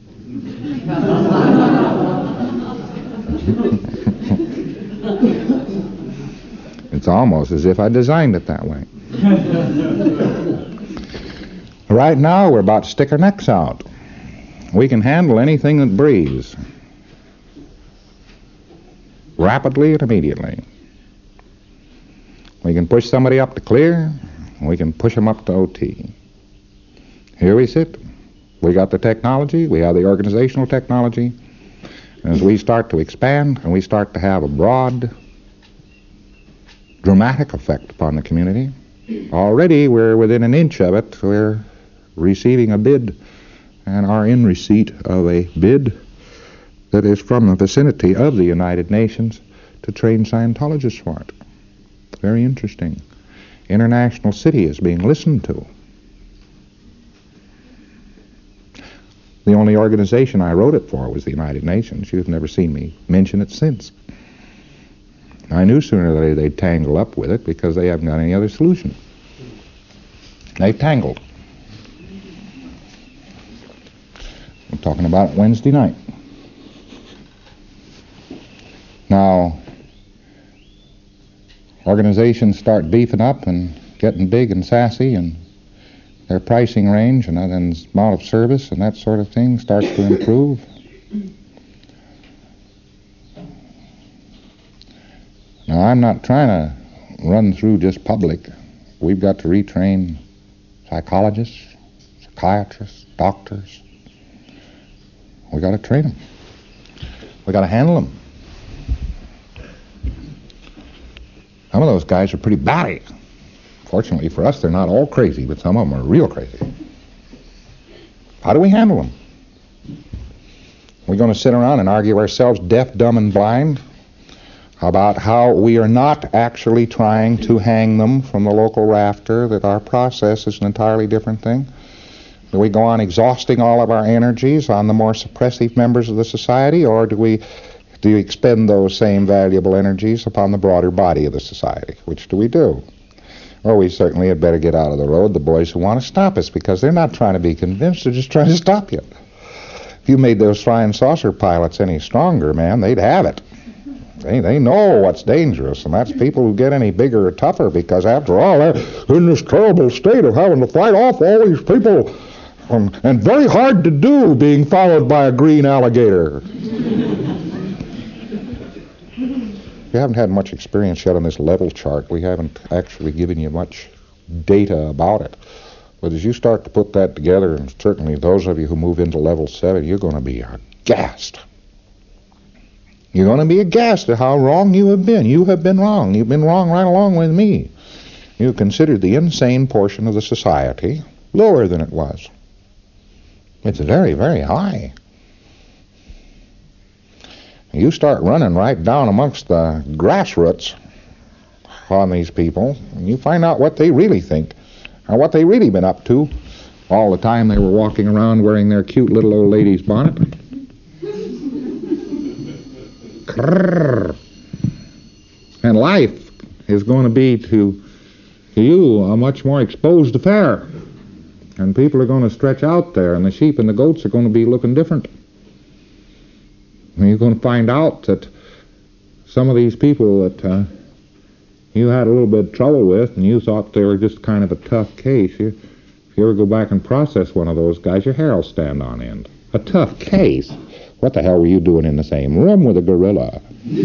It's almost as if I designed it that way. Right now, we're about to stick our necks out. We can handle anything that breathes. Rapidly and immediately. We can push somebody up to clear, and we can push them up to O T. Here we sit. We got the technology. We have the organizational technology. As we start to expand and we start to have a broad, dramatic effect upon the community, already we're within an inch of it. We're receiving a bid and are in receipt of a bid that is from the vicinity of the United Nations to train Scientologists for it. Very interesting. International City is being listened to. The only organization I wrote it for was the United Nations. You've never seen me mention it since. I knew sooner or later they'd tangle up with it because they haven't got any other solution. They've tangled. I'm talking about it Wednesday night. Now, organizations start beefing up and getting big and sassy, and their pricing range and then amount of service and that sort of thing starts to improve. Now, I'm not trying to run through just public. We've got to retrain psychologists, psychiatrists, doctors. We got to train them. We got to handle them. Some of those guys are pretty batty. Fortunately for us, they're not all crazy, but some of them are real crazy. How do we handle them? We're going to sit around and argue ourselves deaf, dumb, and blind about how we are not actually trying to hang them from the local rafter, that our process is an entirely different thing? Do we go on exhausting all of our energies on the more suppressive members of the society, or do we do you expend those same valuable energies upon the broader body of the society? Which do we do? Well, we certainly had better get out of the road the boys who want to stop us, because they're not trying to be convinced, they're just trying to stop you. If you made those flying saucer pilots any stronger, man, they'd have it. They, they know what's dangerous, and that's people who get any bigger or tougher, because after all, they're in this terrible state of having to fight off all these people, um, and very hard to do being followed by a green alligator. We haven't had much experience yet on this level chart. We haven't actually given you much data about it. But as you start to put that together, and certainly those of you who move into level seven, you're going to be aghast. You're going to be aghast at how wrong you have been. You have been wrong. You've been wrong right along with me. You considered the insane portion of the society lower than it was. It's very, very high. You start running right down amongst the grassroots on these people, and you find out what they really think, or what they really been up to all the time they were walking around wearing their cute little old lady's bonnet. And life is going to be to, to you a much more exposed affair. And people are going to stretch out there, and the sheep and the goats are going to be looking different. And you're going to find out that some of these people that uh, you had a little bit of trouble with, and you thought they were just kind of a tough case, you, if you ever go back and process one of those guys, your hair will stand on end. A tough case? What the hell were you doing in the same room with a gorilla?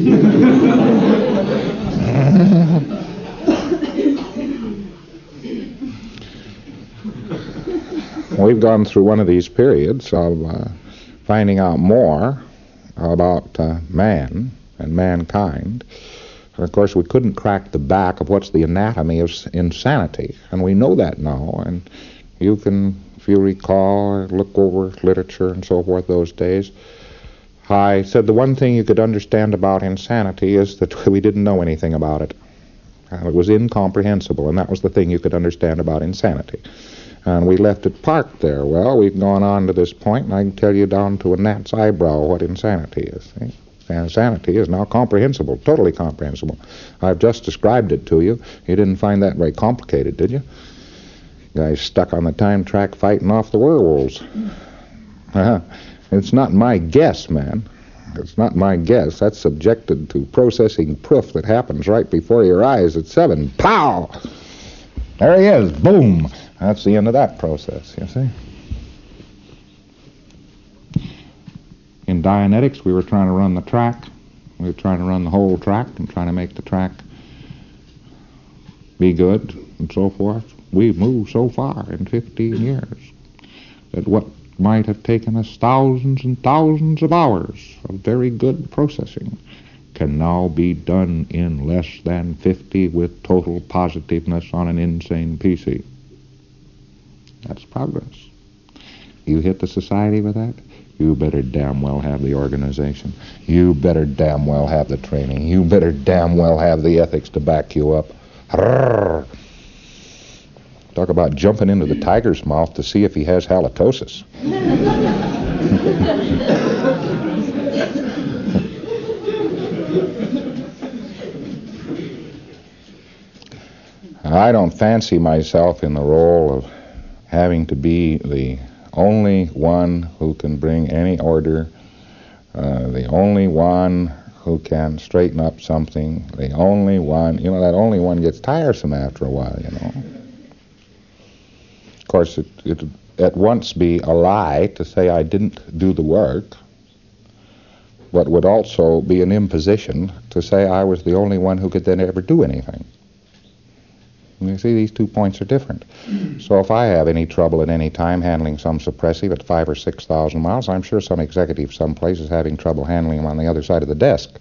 We've gone through one of these periods of uh, finding out more about uh, man and mankind. And of course, we couldn't crack the back of what's the anatomy of insanity, and we know that now. And you can, if you recall, look over literature and so forth those days. I said the one thing you could understand about insanity is that we didn't know anything about it. It was incomprehensible, and that was the thing you could understand about insanity. And we left it parked there. Well, we've gone on to this point, and I can tell you down to a gnat's eyebrow what insanity is. See? Insanity is now comprehensible, totally comprehensible. I've just described it to you. You didn't find that very complicated, did you? Guys stuck on the time track fighting off the werewolves. Uh-huh. It's not my guess, man. It's not my guess. That's subjected to processing proof that happens right before your eyes at seven. Pow! There he is. Boom! That's the end of that process, you see. In Dianetics, we were trying to run the track. We were trying to run the whole track and trying to make the track be good and so forth. We've moved so far in fifteen years that what might have taken us thousands and thousands of hours of very good processing can now be done in less than fifty with total positiveness on an insane P C. That's progress. You hit the society with that? You better damn well have the organization. You better damn well have the training. You better damn well have the ethics to back you up. Arrgh. Talk about jumping into the tiger's mouth to see if he has halitosis. I don't fancy myself in the role of having to be the only one who can bring any order, uh, the only one who can straighten up something, the only one, you know, that only one gets tiresome after a while, you know. Of course, it would at once be a lie to say I didn't do the work, but would also be an imposition to say I was the only one who could then ever do anything. You see, these two points are different. So if I have any trouble at any time handling some suppressive at five or six thousand miles, I'm sure some executive someplace is having trouble handling him on the other side of the desk.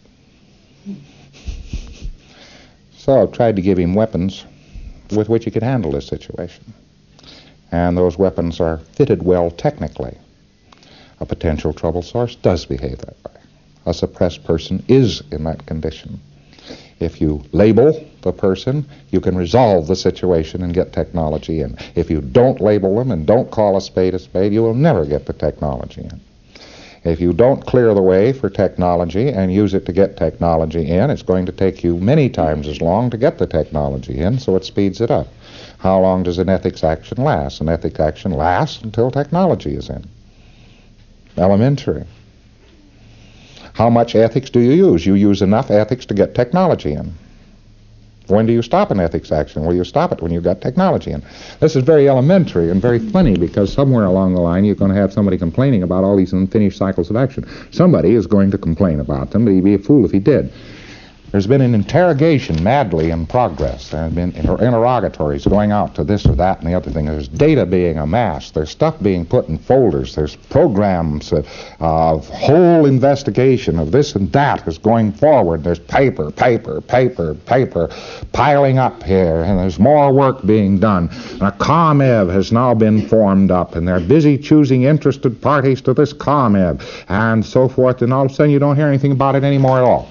So I've tried to give him weapons with which he could handle this situation. And those weapons are fitted well technically. A potential trouble source does behave that way. A suppressed person is in that condition. If you label the person, you can resolve the situation and get technology in. If you don't label them and don't call a spade a spade, you will never get the technology in. If you don't clear the way for technology and use it to get technology in, it's going to take you many times as long to get the technology in, so it speeds it up. How long does an ethics action last? An ethics action lasts until technology is in. Elementary. How much ethics do you use? You use enough ethics to get technology in. When do you stop an ethics action? Well, you stop it when you've got technology in. This is very elementary and very funny because somewhere along the line you're going to have somebody complaining about all these unfinished cycles of action. Somebody is going to complain about them, but he'd be a fool if he did. There's been an interrogation madly in progress. There have been inter- interrogatories going out to this or that and the other thing. There's data being amassed. There's stuff being put in folders. There's programs of uh, whole investigation of this and that is going forward. There's paper, paper, paper, paper piling up here, and there's more work being done. And a ComEv has now been formed up, and they're busy choosing interested parties to this ComEv, and so forth, and all of a sudden you don't hear anything about it anymore at all.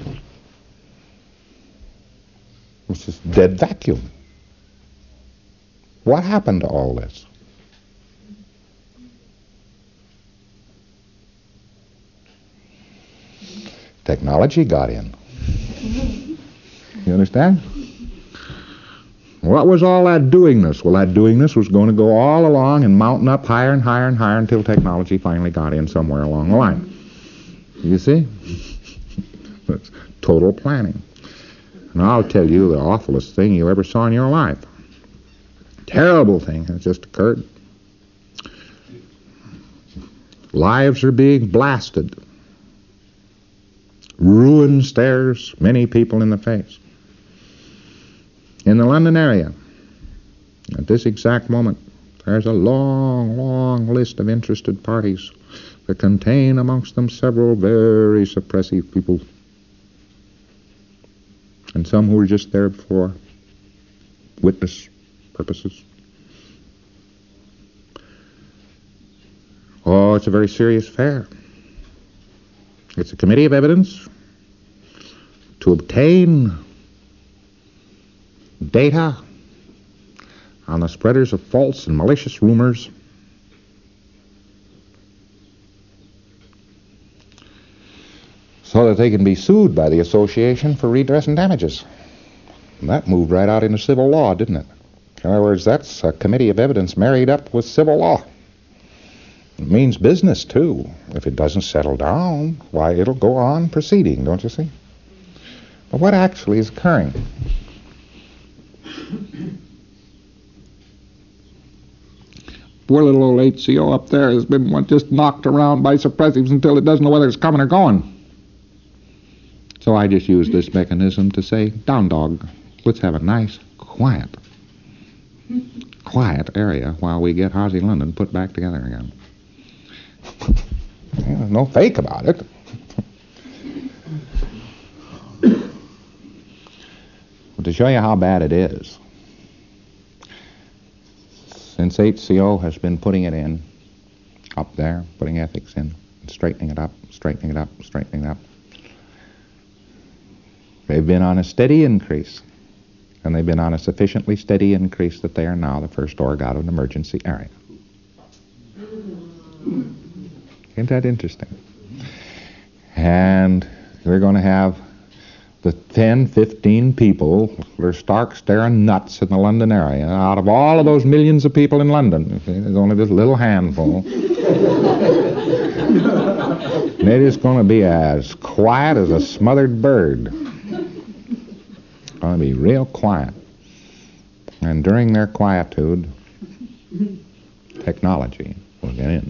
It's this dead vacuum. What happened to all this? Technology got in. You understand? What was all that doingness? Well, that doingness was going to go all along and mountain up higher and higher and higher until technology finally got in somewhere along the line. You see? That's total planning. And I'll tell you the awfulest thing you ever saw in your life. Terrible thing has just occurred. Lives are being blasted. Ruin stares many people in the face. In the London area, at this exact moment, there's a long, long list of interested parties that contain amongst them several very suppressive people. And some who were just there for witness purposes. Oh, it's a very serious affair. It's a committee of evidence to obtain data on the spreaders of false and malicious rumors so that they can be sued by the association for redress and damages. And that moved right out into civil law, didn't it? In other words, that's a committee of evidence married up with civil law. It means business, too. If it doesn't settle down, why, it'll go on proceeding, don't you see? But what actually is occurring? Poor little old H C O up there has been just knocked around by suppressives until it doesn't know whether it's coming or going. So I just use this mechanism to say, down dog, let's have a nice, quiet, quiet area while we get Hosey London put back together again. Yeah, there's no fake about it. But to show you how bad it is, since H C O has been putting it in, up there, putting ethics in, straightening it up, straightening it up, straightening it up. They've been on a steady increase, and they've been on a sufficiently steady increase that they are now the first org out of an emergency area. Isn't that interesting? And we're going to have the ten, fifteen people, they're stark staring nuts in the London area. Out of all of those millions of people in London, there's only this little handful. And it is going to be as quiet as a smothered bird. It's going to be real quiet. And during their quietude, technology will get in.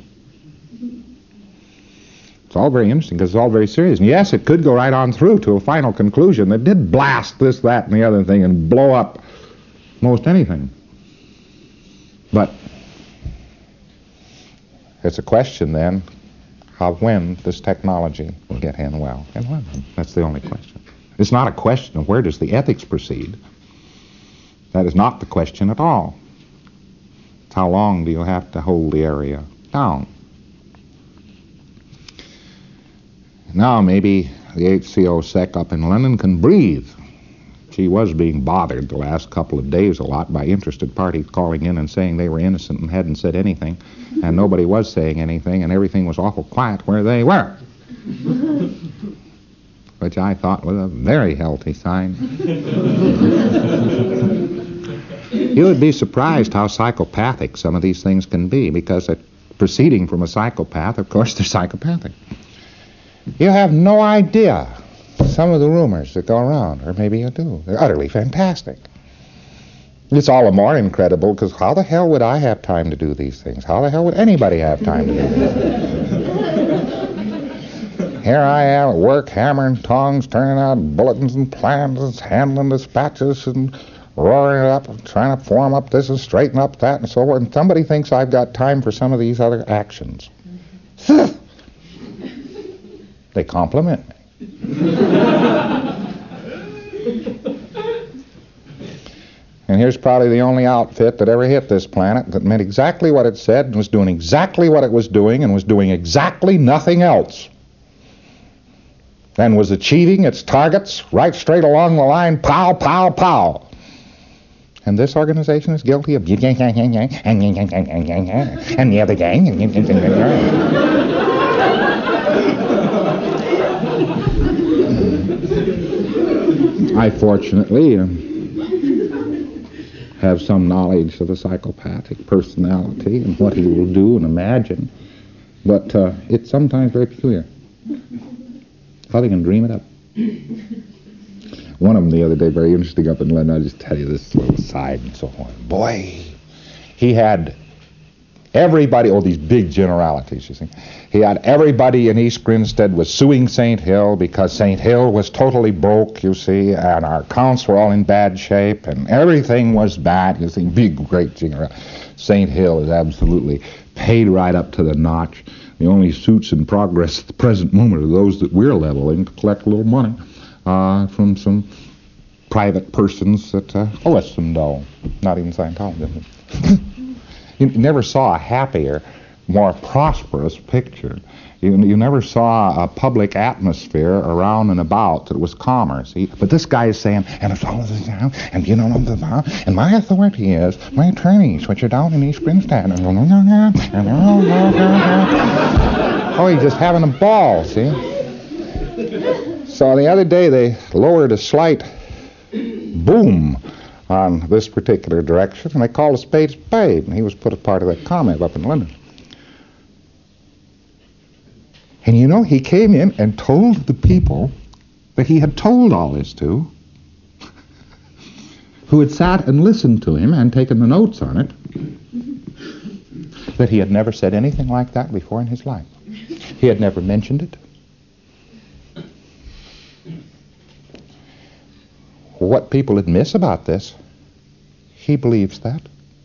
It's all very interesting because it's all very serious. And yes, it could go right on through to a final conclusion that did blast this, that, and the other thing and blow up most anything. But it's a question then of when this technology will get in well. And when? That's the only question. It's not a question of where does the ethics proceed. That is not the question at all. It's how long do you have to hold the area down. Now maybe the H C O sec up in London can breathe. She was being bothered the last couple of days a lot by interested parties calling in and saying they were innocent and hadn't said anything, and nobody was saying anything, and everything was awful quiet where they were. Which I thought was a very healthy sign. You would be surprised how psychopathic some of these things can be, because uh, proceeding from a psychopath, of course, they're psychopathic. You have no idea some of the rumors that go around, or maybe you do. They're utterly fantastic. It's all the more incredible because how the hell would I have time to do these things? How the hell would anybody have time to do these things? Here I am at work, hammering tongs, turning out bulletins and plans, handling dispatches and roaring it up, and trying to form up this and straighten up that and so forth. And somebody thinks I've got time for some of these other actions. They compliment me. And here's probably the only outfit that ever hit this planet that meant exactly what it said and was doing exactly what it was doing and was doing exactly nothing else. And was achieving its targets right straight along the line, pow, pow, pow. And this organization is guilty of and the other gang. I fortunately um, have some knowledge of a psychopathic personality and what he will do and imagine, but uh, it's sometimes very peculiar. How they can dream it up. One of them the other day, very interesting up in London, I'll just tell you this little side and so on. Boy, he had everybody, oh, these big generalities, you see. He had everybody in East Grinstead was suing Saint Hill because Saint Hill was totally broke, you see, and our accounts were all in bad shape, and everything was bad, you see. Big, great general. Saint Hill is absolutely paid right up to the notch. The only suits in progress at the present moment are those that we're leveling to collect a little money uh, from some private persons that uh, owe us some dough. Not even Scientology. You never saw a happier, more prosperous picture. You, you never saw a public atmosphere around and about that was calmer. See? But this guy is saying, and it's all this down, and you know, and my authority is my attorneys, which are down in East Grinstead. Oh, he's just having a ball, see? So the other day they lowered a slight boom on this particular direction, and they called a spade a spade, and he was put a part of that comment up in London. And you know, he came in and told the people that he had told all this to, who had sat and listened to him and taken the notes on it, that he had never said anything like that before in his life. He had never mentioned it. What people would miss about this, he believes that.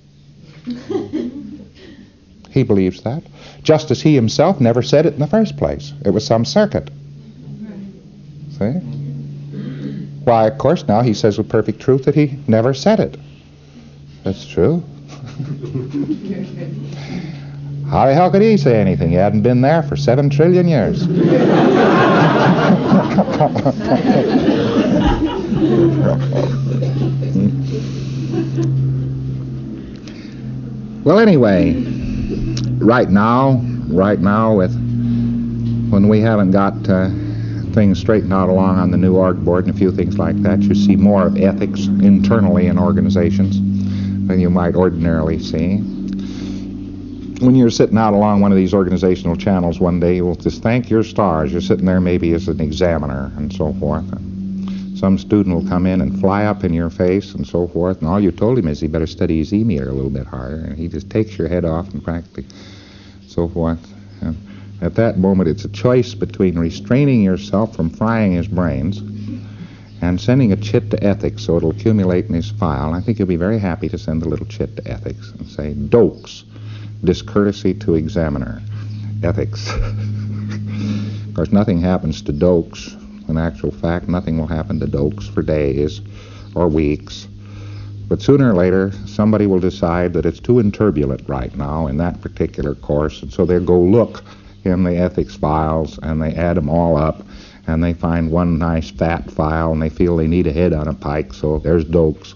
He believes that. Just as he himself never said it in the first place. It was some circuit. See? Why, of course, now he says with perfect truth that he never said it. That's true. How the hell could he say anything? He hadn't been there for seven trillion years. Well, anyway, right now, right now, with when we haven't got uh, things straightened out along on the new org board and a few things like that, you see more of ethics internally in organizations than you might ordinarily see. When you're sitting out along one of these organizational channels one day, you will just thank your stars. You're sitting there maybe as an examiner and so forth. And some student will come in and fly up in your face and so forth, and all you told him is he better study his E-meter a little bit harder, and he just takes your head off and practically so forth. And at that moment, it's a choice between restraining yourself from frying his brains and sending a chit to ethics so it'll accumulate in his file. I think you'll be very happy to send a little chit to ethics and say, Dokes, discourtesy to examiner, ethics. Of course, nothing happens to Dokes. In actual fact, nothing will happen to Dokes for days or weeks. But sooner or later, somebody will decide that it's too inturbulent right now in that particular course, and so they'll go look in the ethics files, and they add them all up, and they find one nice fat file, and they feel they need a head on a pike, so there's Dokes.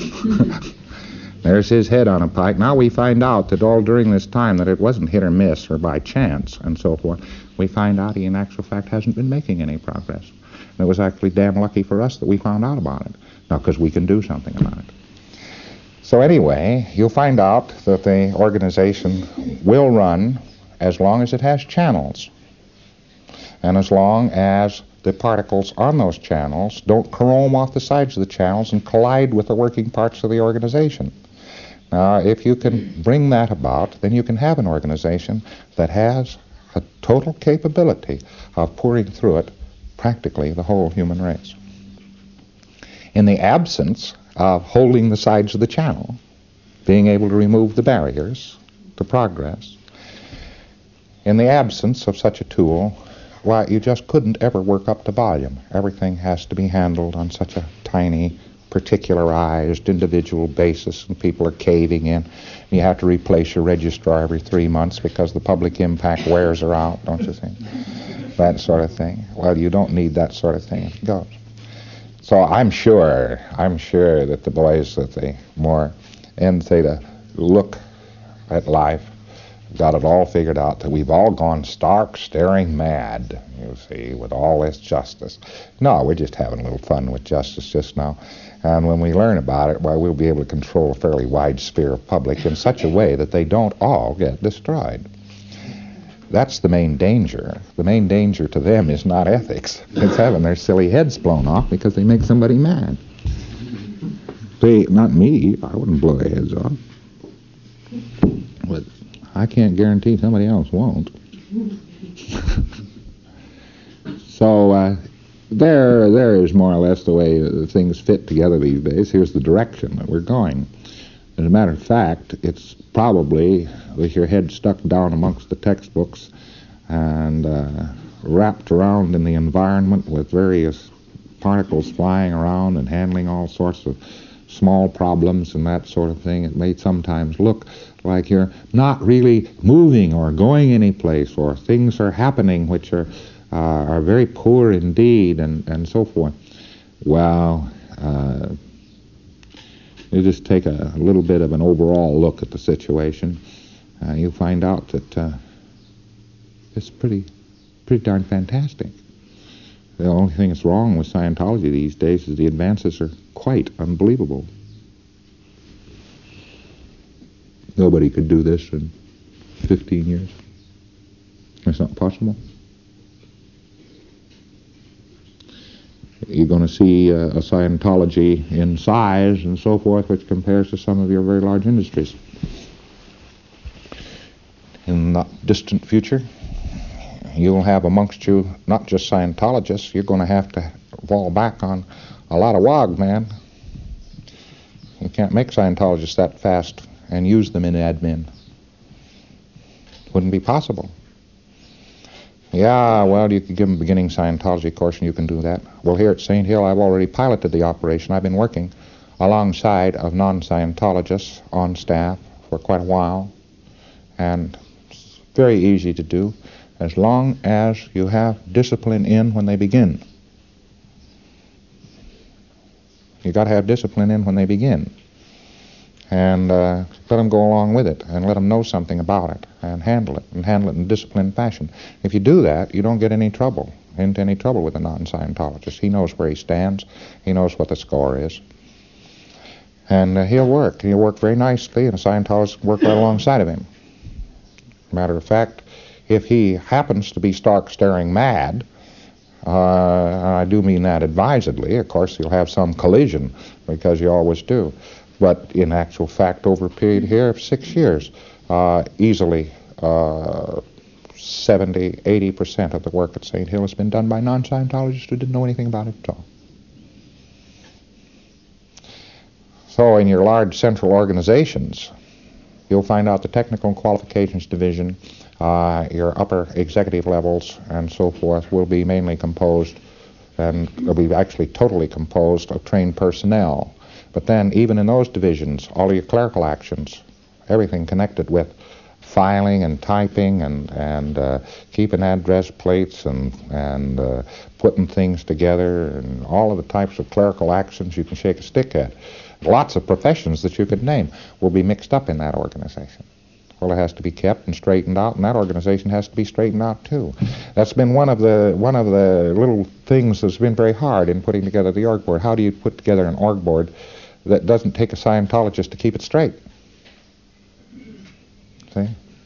There's his head on a pike. Now we find out that all during this time that it wasn't hit or miss or by chance and so forth. We find out he in actual fact hasn't been making any progress. And it was actually damn lucky for us that we found out about it. Now, because we can do something about it. So anyway, you'll find out that the organization will run as long as it has channels. And as long as the particles on those channels don't chrome off the sides of the channels and collide with the working parts of the organization. Now, if you can bring that about, then you can have an organization that has a total capability of pouring through it practically the whole human race. In the absence of holding the sides of the channel, being able to remove the barriers to progress, in the absence of such a tool, why, you just couldn't ever work up to volume. Everything has to be handled on such a tiny, particularized, individual basis, and people are caving in. You have to replace your registrar every three months because the public impact wears her out, don't you think? That sort of thing. Well, you don't need that sort of thing if it goes. So I'm sure, I'm sure that the boys that the more end theta look at life got it all figured out, that we've all gone stark, staring mad, you see, with all this justice. No, we're just having a little fun with justice just now. And when we learn about it, well, we'll be able to control a fairly wide sphere of public in such a way that they don't all get destroyed. That's the main danger. The main danger to them is not ethics. It's having their silly heads blown off because they make somebody mad. See, not me. I wouldn't blow their heads off. But I can't guarantee somebody else won't. So uh, there, there is more or less the way uh, things fit together these days. Here's the direction that we're going. As a matter of fact, it's probably with your head stuck down amongst the textbooks and uh, wrapped around in the environment with various particles flying around and handling all sorts of small problems and that sort of thing. It may sometimes look like you're not really moving or going any place, or things are happening which are uh, are very poor indeed, and, and so forth. Well, uh, you just take a, a little bit of an overall look at the situation, uh, you find out that uh, it's pretty, pretty darn fantastic. The only thing that's wrong with Scientology these days is the advances are quite unbelievable. Nobody could do this in fifteen years. It's not possible. You're going to see uh, a Scientology in size and so forth, which compares to some of your very large industries. In the distant future, you'll have amongst you not just Scientologists, you're going to have to fall back on a lot of W O G, man. You can't make Scientologists that fast and use them in admin. Wouldn't be possible. Yeah, well, you could give them a beginning Scientology course and you can do that. Well, here at Saint Hill, I've already piloted the operation. I've been working alongside of non-Scientologists on staff for quite a while. And Very easy to do, as long as you have discipline in when they begin. You got to have discipline in when they begin, and uh, let them go along with it, and let them know something about it, and handle it, and handle it in a disciplined fashion. If you do that, you don't get any trouble, into any trouble with a non-Scientologist. He knows where he stands. He knows what the score is. And uh, he'll work. He'll work very nicely, and a Scientologist can work right alongside of him. Matter of fact, if he happens to be stark staring mad, uh, I do mean that advisedly, of course you'll have some collision, because you always do. But in actual fact, over a period here of six years, uh, easily uh, seventy, eighty percent of the work at Saint Hill has been done by non-Scientologists who didn't know anything about it at all. So in your large central organizations, you'll find out the Technical and Qualifications Division, uh, your upper executive levels, and so forth will be mainly composed, and will be actually totally composed of trained personnel. But then, even in those divisions, all of your clerical actions, everything connected with filing and typing and and uh, keeping address plates and and uh, putting things together, and all of the types of clerical actions you can shake a stick at. Lots of professions that you could name will be mixed up in that organization. Well, it has to be kept and straightened out, and that organization has to be straightened out too. That's been one of the one of the little things that's been very hard in putting together the org board. How do you put together an org board that doesn't take a Scientologist to keep it straight? See?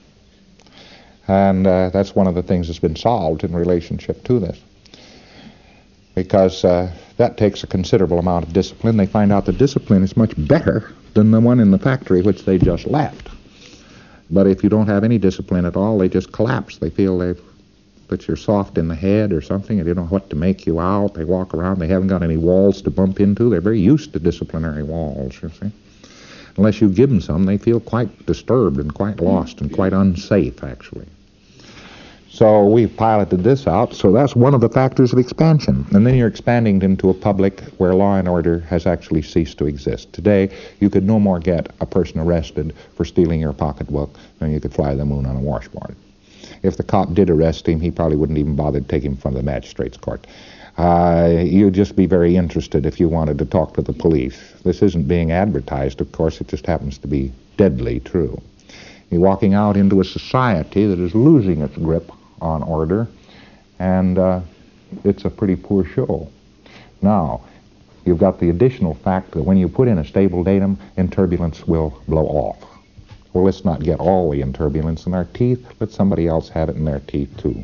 And uh, that's one of the things that's been solved in relationship to this. Because uh, that takes a considerable amount of discipline. They find out the discipline is much better than the one in the factory which they just left. But if you don't have any discipline at all, they just collapse. They feel they've that you're soft in the head or something, and they don't know what to make you out. They walk around, they haven't got any walls to bump into. They're very used to disciplinary walls, you see. Unless you give them some, they feel quite disturbed and quite lost and quite unsafe, actually. So we've piloted this out, so that's one of the factors of expansion. And then you're expanding into a public where law and order has actually ceased to exist. Today, you could no more get a person arrested for stealing your pocketbook than you could fly the moon on a washboard. If the cop did arrest him, he probably wouldn't even bother to take him in front of the magistrate's court. Uh, you'd just be very interested if you wanted to talk to the police. This isn't being advertised, of course, it just happens to be deadly true. You're walking out into a society that is losing its grip on order, and uh, it's a pretty poor show. Now, you've got the additional fact that when you put in a stable datum, inturbulence will blow off. Well, let's not get all the inturbulence in our teeth. Let somebody else have it in their teeth, too.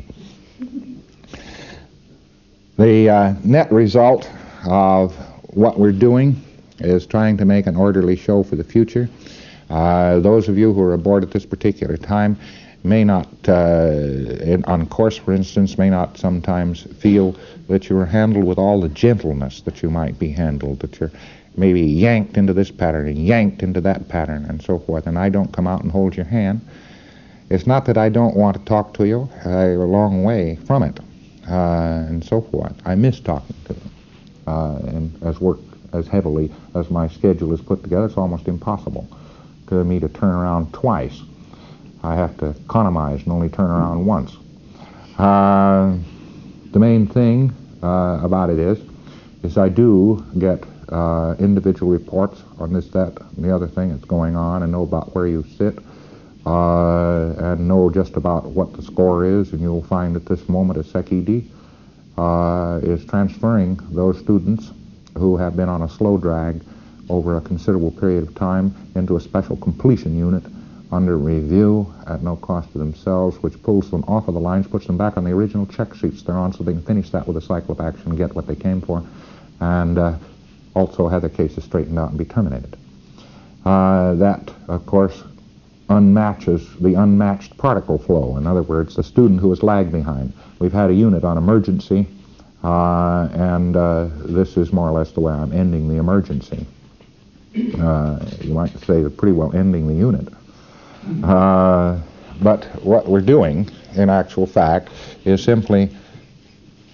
The uh, net result of what we're doing is trying to make an orderly show for the future. Uh, those of you who are aboard at this particular time may not, uh, in, on course, for instance, may not sometimes feel that you are handled with all the gentleness that you might be handled, that you're maybe yanked into this pattern and yanked into that pattern and so forth, and I don't come out and hold your hand. It's not that I don't want to talk to you. I'm a long way from it, uh, and so forth. I miss talking to you, uh, and as work as heavily as my schedule is put together, it's almost impossible to me to turn around twice. I have to economize and only turn around once. Uh, the main thing uh, about it is, is I do get uh, individual reports on this, that, and the other thing that's going on, and know about where you sit, uh, and know just about what the score is, and you'll find at this moment a Sec E D uh, is transferring those students who have been on a slow drag over a considerable period of time into a special completion unit under review at no cost to themselves, which pulls them off of the lines, puts them back on the original check sheets they're on so they can finish that with a cycle of action and get what they came for, and uh, also have their cases straightened out and be terminated. Uh, that, of course, unmatches the unmatched particle flow. In other words, the student who has lagged behind. We've had a unit on emergency, uh, and uh, this is more or less the way I'm ending the emergency. Uh, you might say they're pretty well ending the unit. Uh, but what we're doing, in actual fact, is simply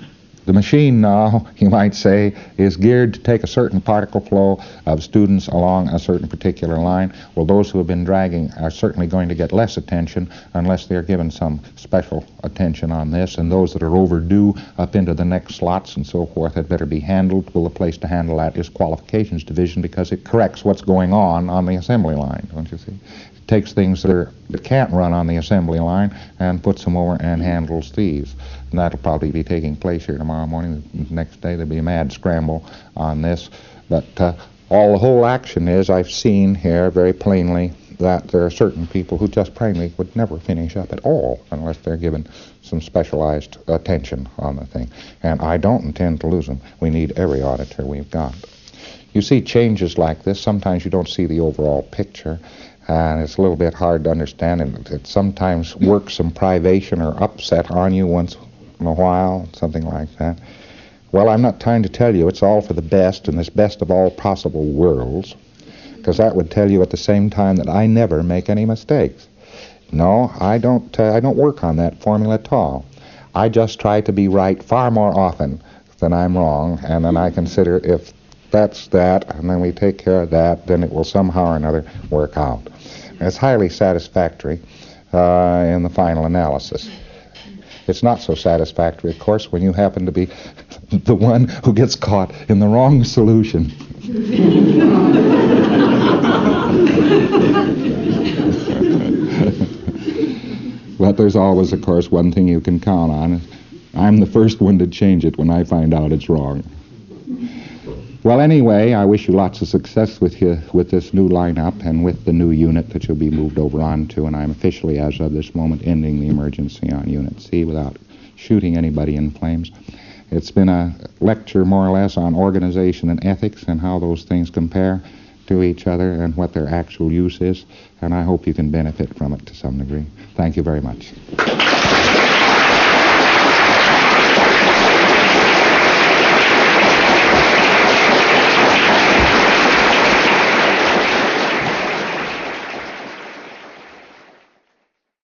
The machine now, you might say, is geared to take a certain particle flow of students along a certain particular line. Well, those who have been dragging are certainly going to get less attention unless they're given some special attention on this, and those that are overdue up into the next slots and so forth had better be handled. Well, the place to handle that is Qualifications Division, because it corrects what's going on on the assembly line, don't you see? It takes things that, are, that can't run on the assembly line and puts them over and handles these. And that'll probably be taking place here tomorrow morning. The next day there'll be a mad scramble on this. But uh, all the whole action is, I've seen here very plainly that there are certain people who just plainly would never finish up at all unless they're given some specialized attention on the thing. And I don't intend to lose them. We need every auditor we've got. You see changes like this, sometimes you don't see the overall picture, and it's a little bit hard to understand, and it sometimes works some privation or upset on you once in a while, something like that. Well, I'm not trying to tell you it's all for the best in this best of all possible worlds, because that would tell you at the same time that I never make any mistakes. No, I don't, uh, I don't work on that formula at all. I just try to be right far more often than I'm wrong, and then I consider if that's that, and then we take care of that, then it will somehow or another work out. And it's highly satisfactory uh, in the final analysis. It's not so satisfactory, of course, when you happen to be the one who gets caught in the wrong solution. But there's always, of course, one thing you can count on. I'm the first one to change it when I find out it's wrong. Well, anyway, I wish you lots of success with you, with this new lineup and with the new unit that you'll be moved over onto, and I'm officially, as of this moment, ending the emergency on Unit C without shooting anybody in flames. It's been a lecture, more or less, on organization and ethics and how those things compare to each other and what their actual use is, and I hope you can benefit from it to some degree. Thank you very much.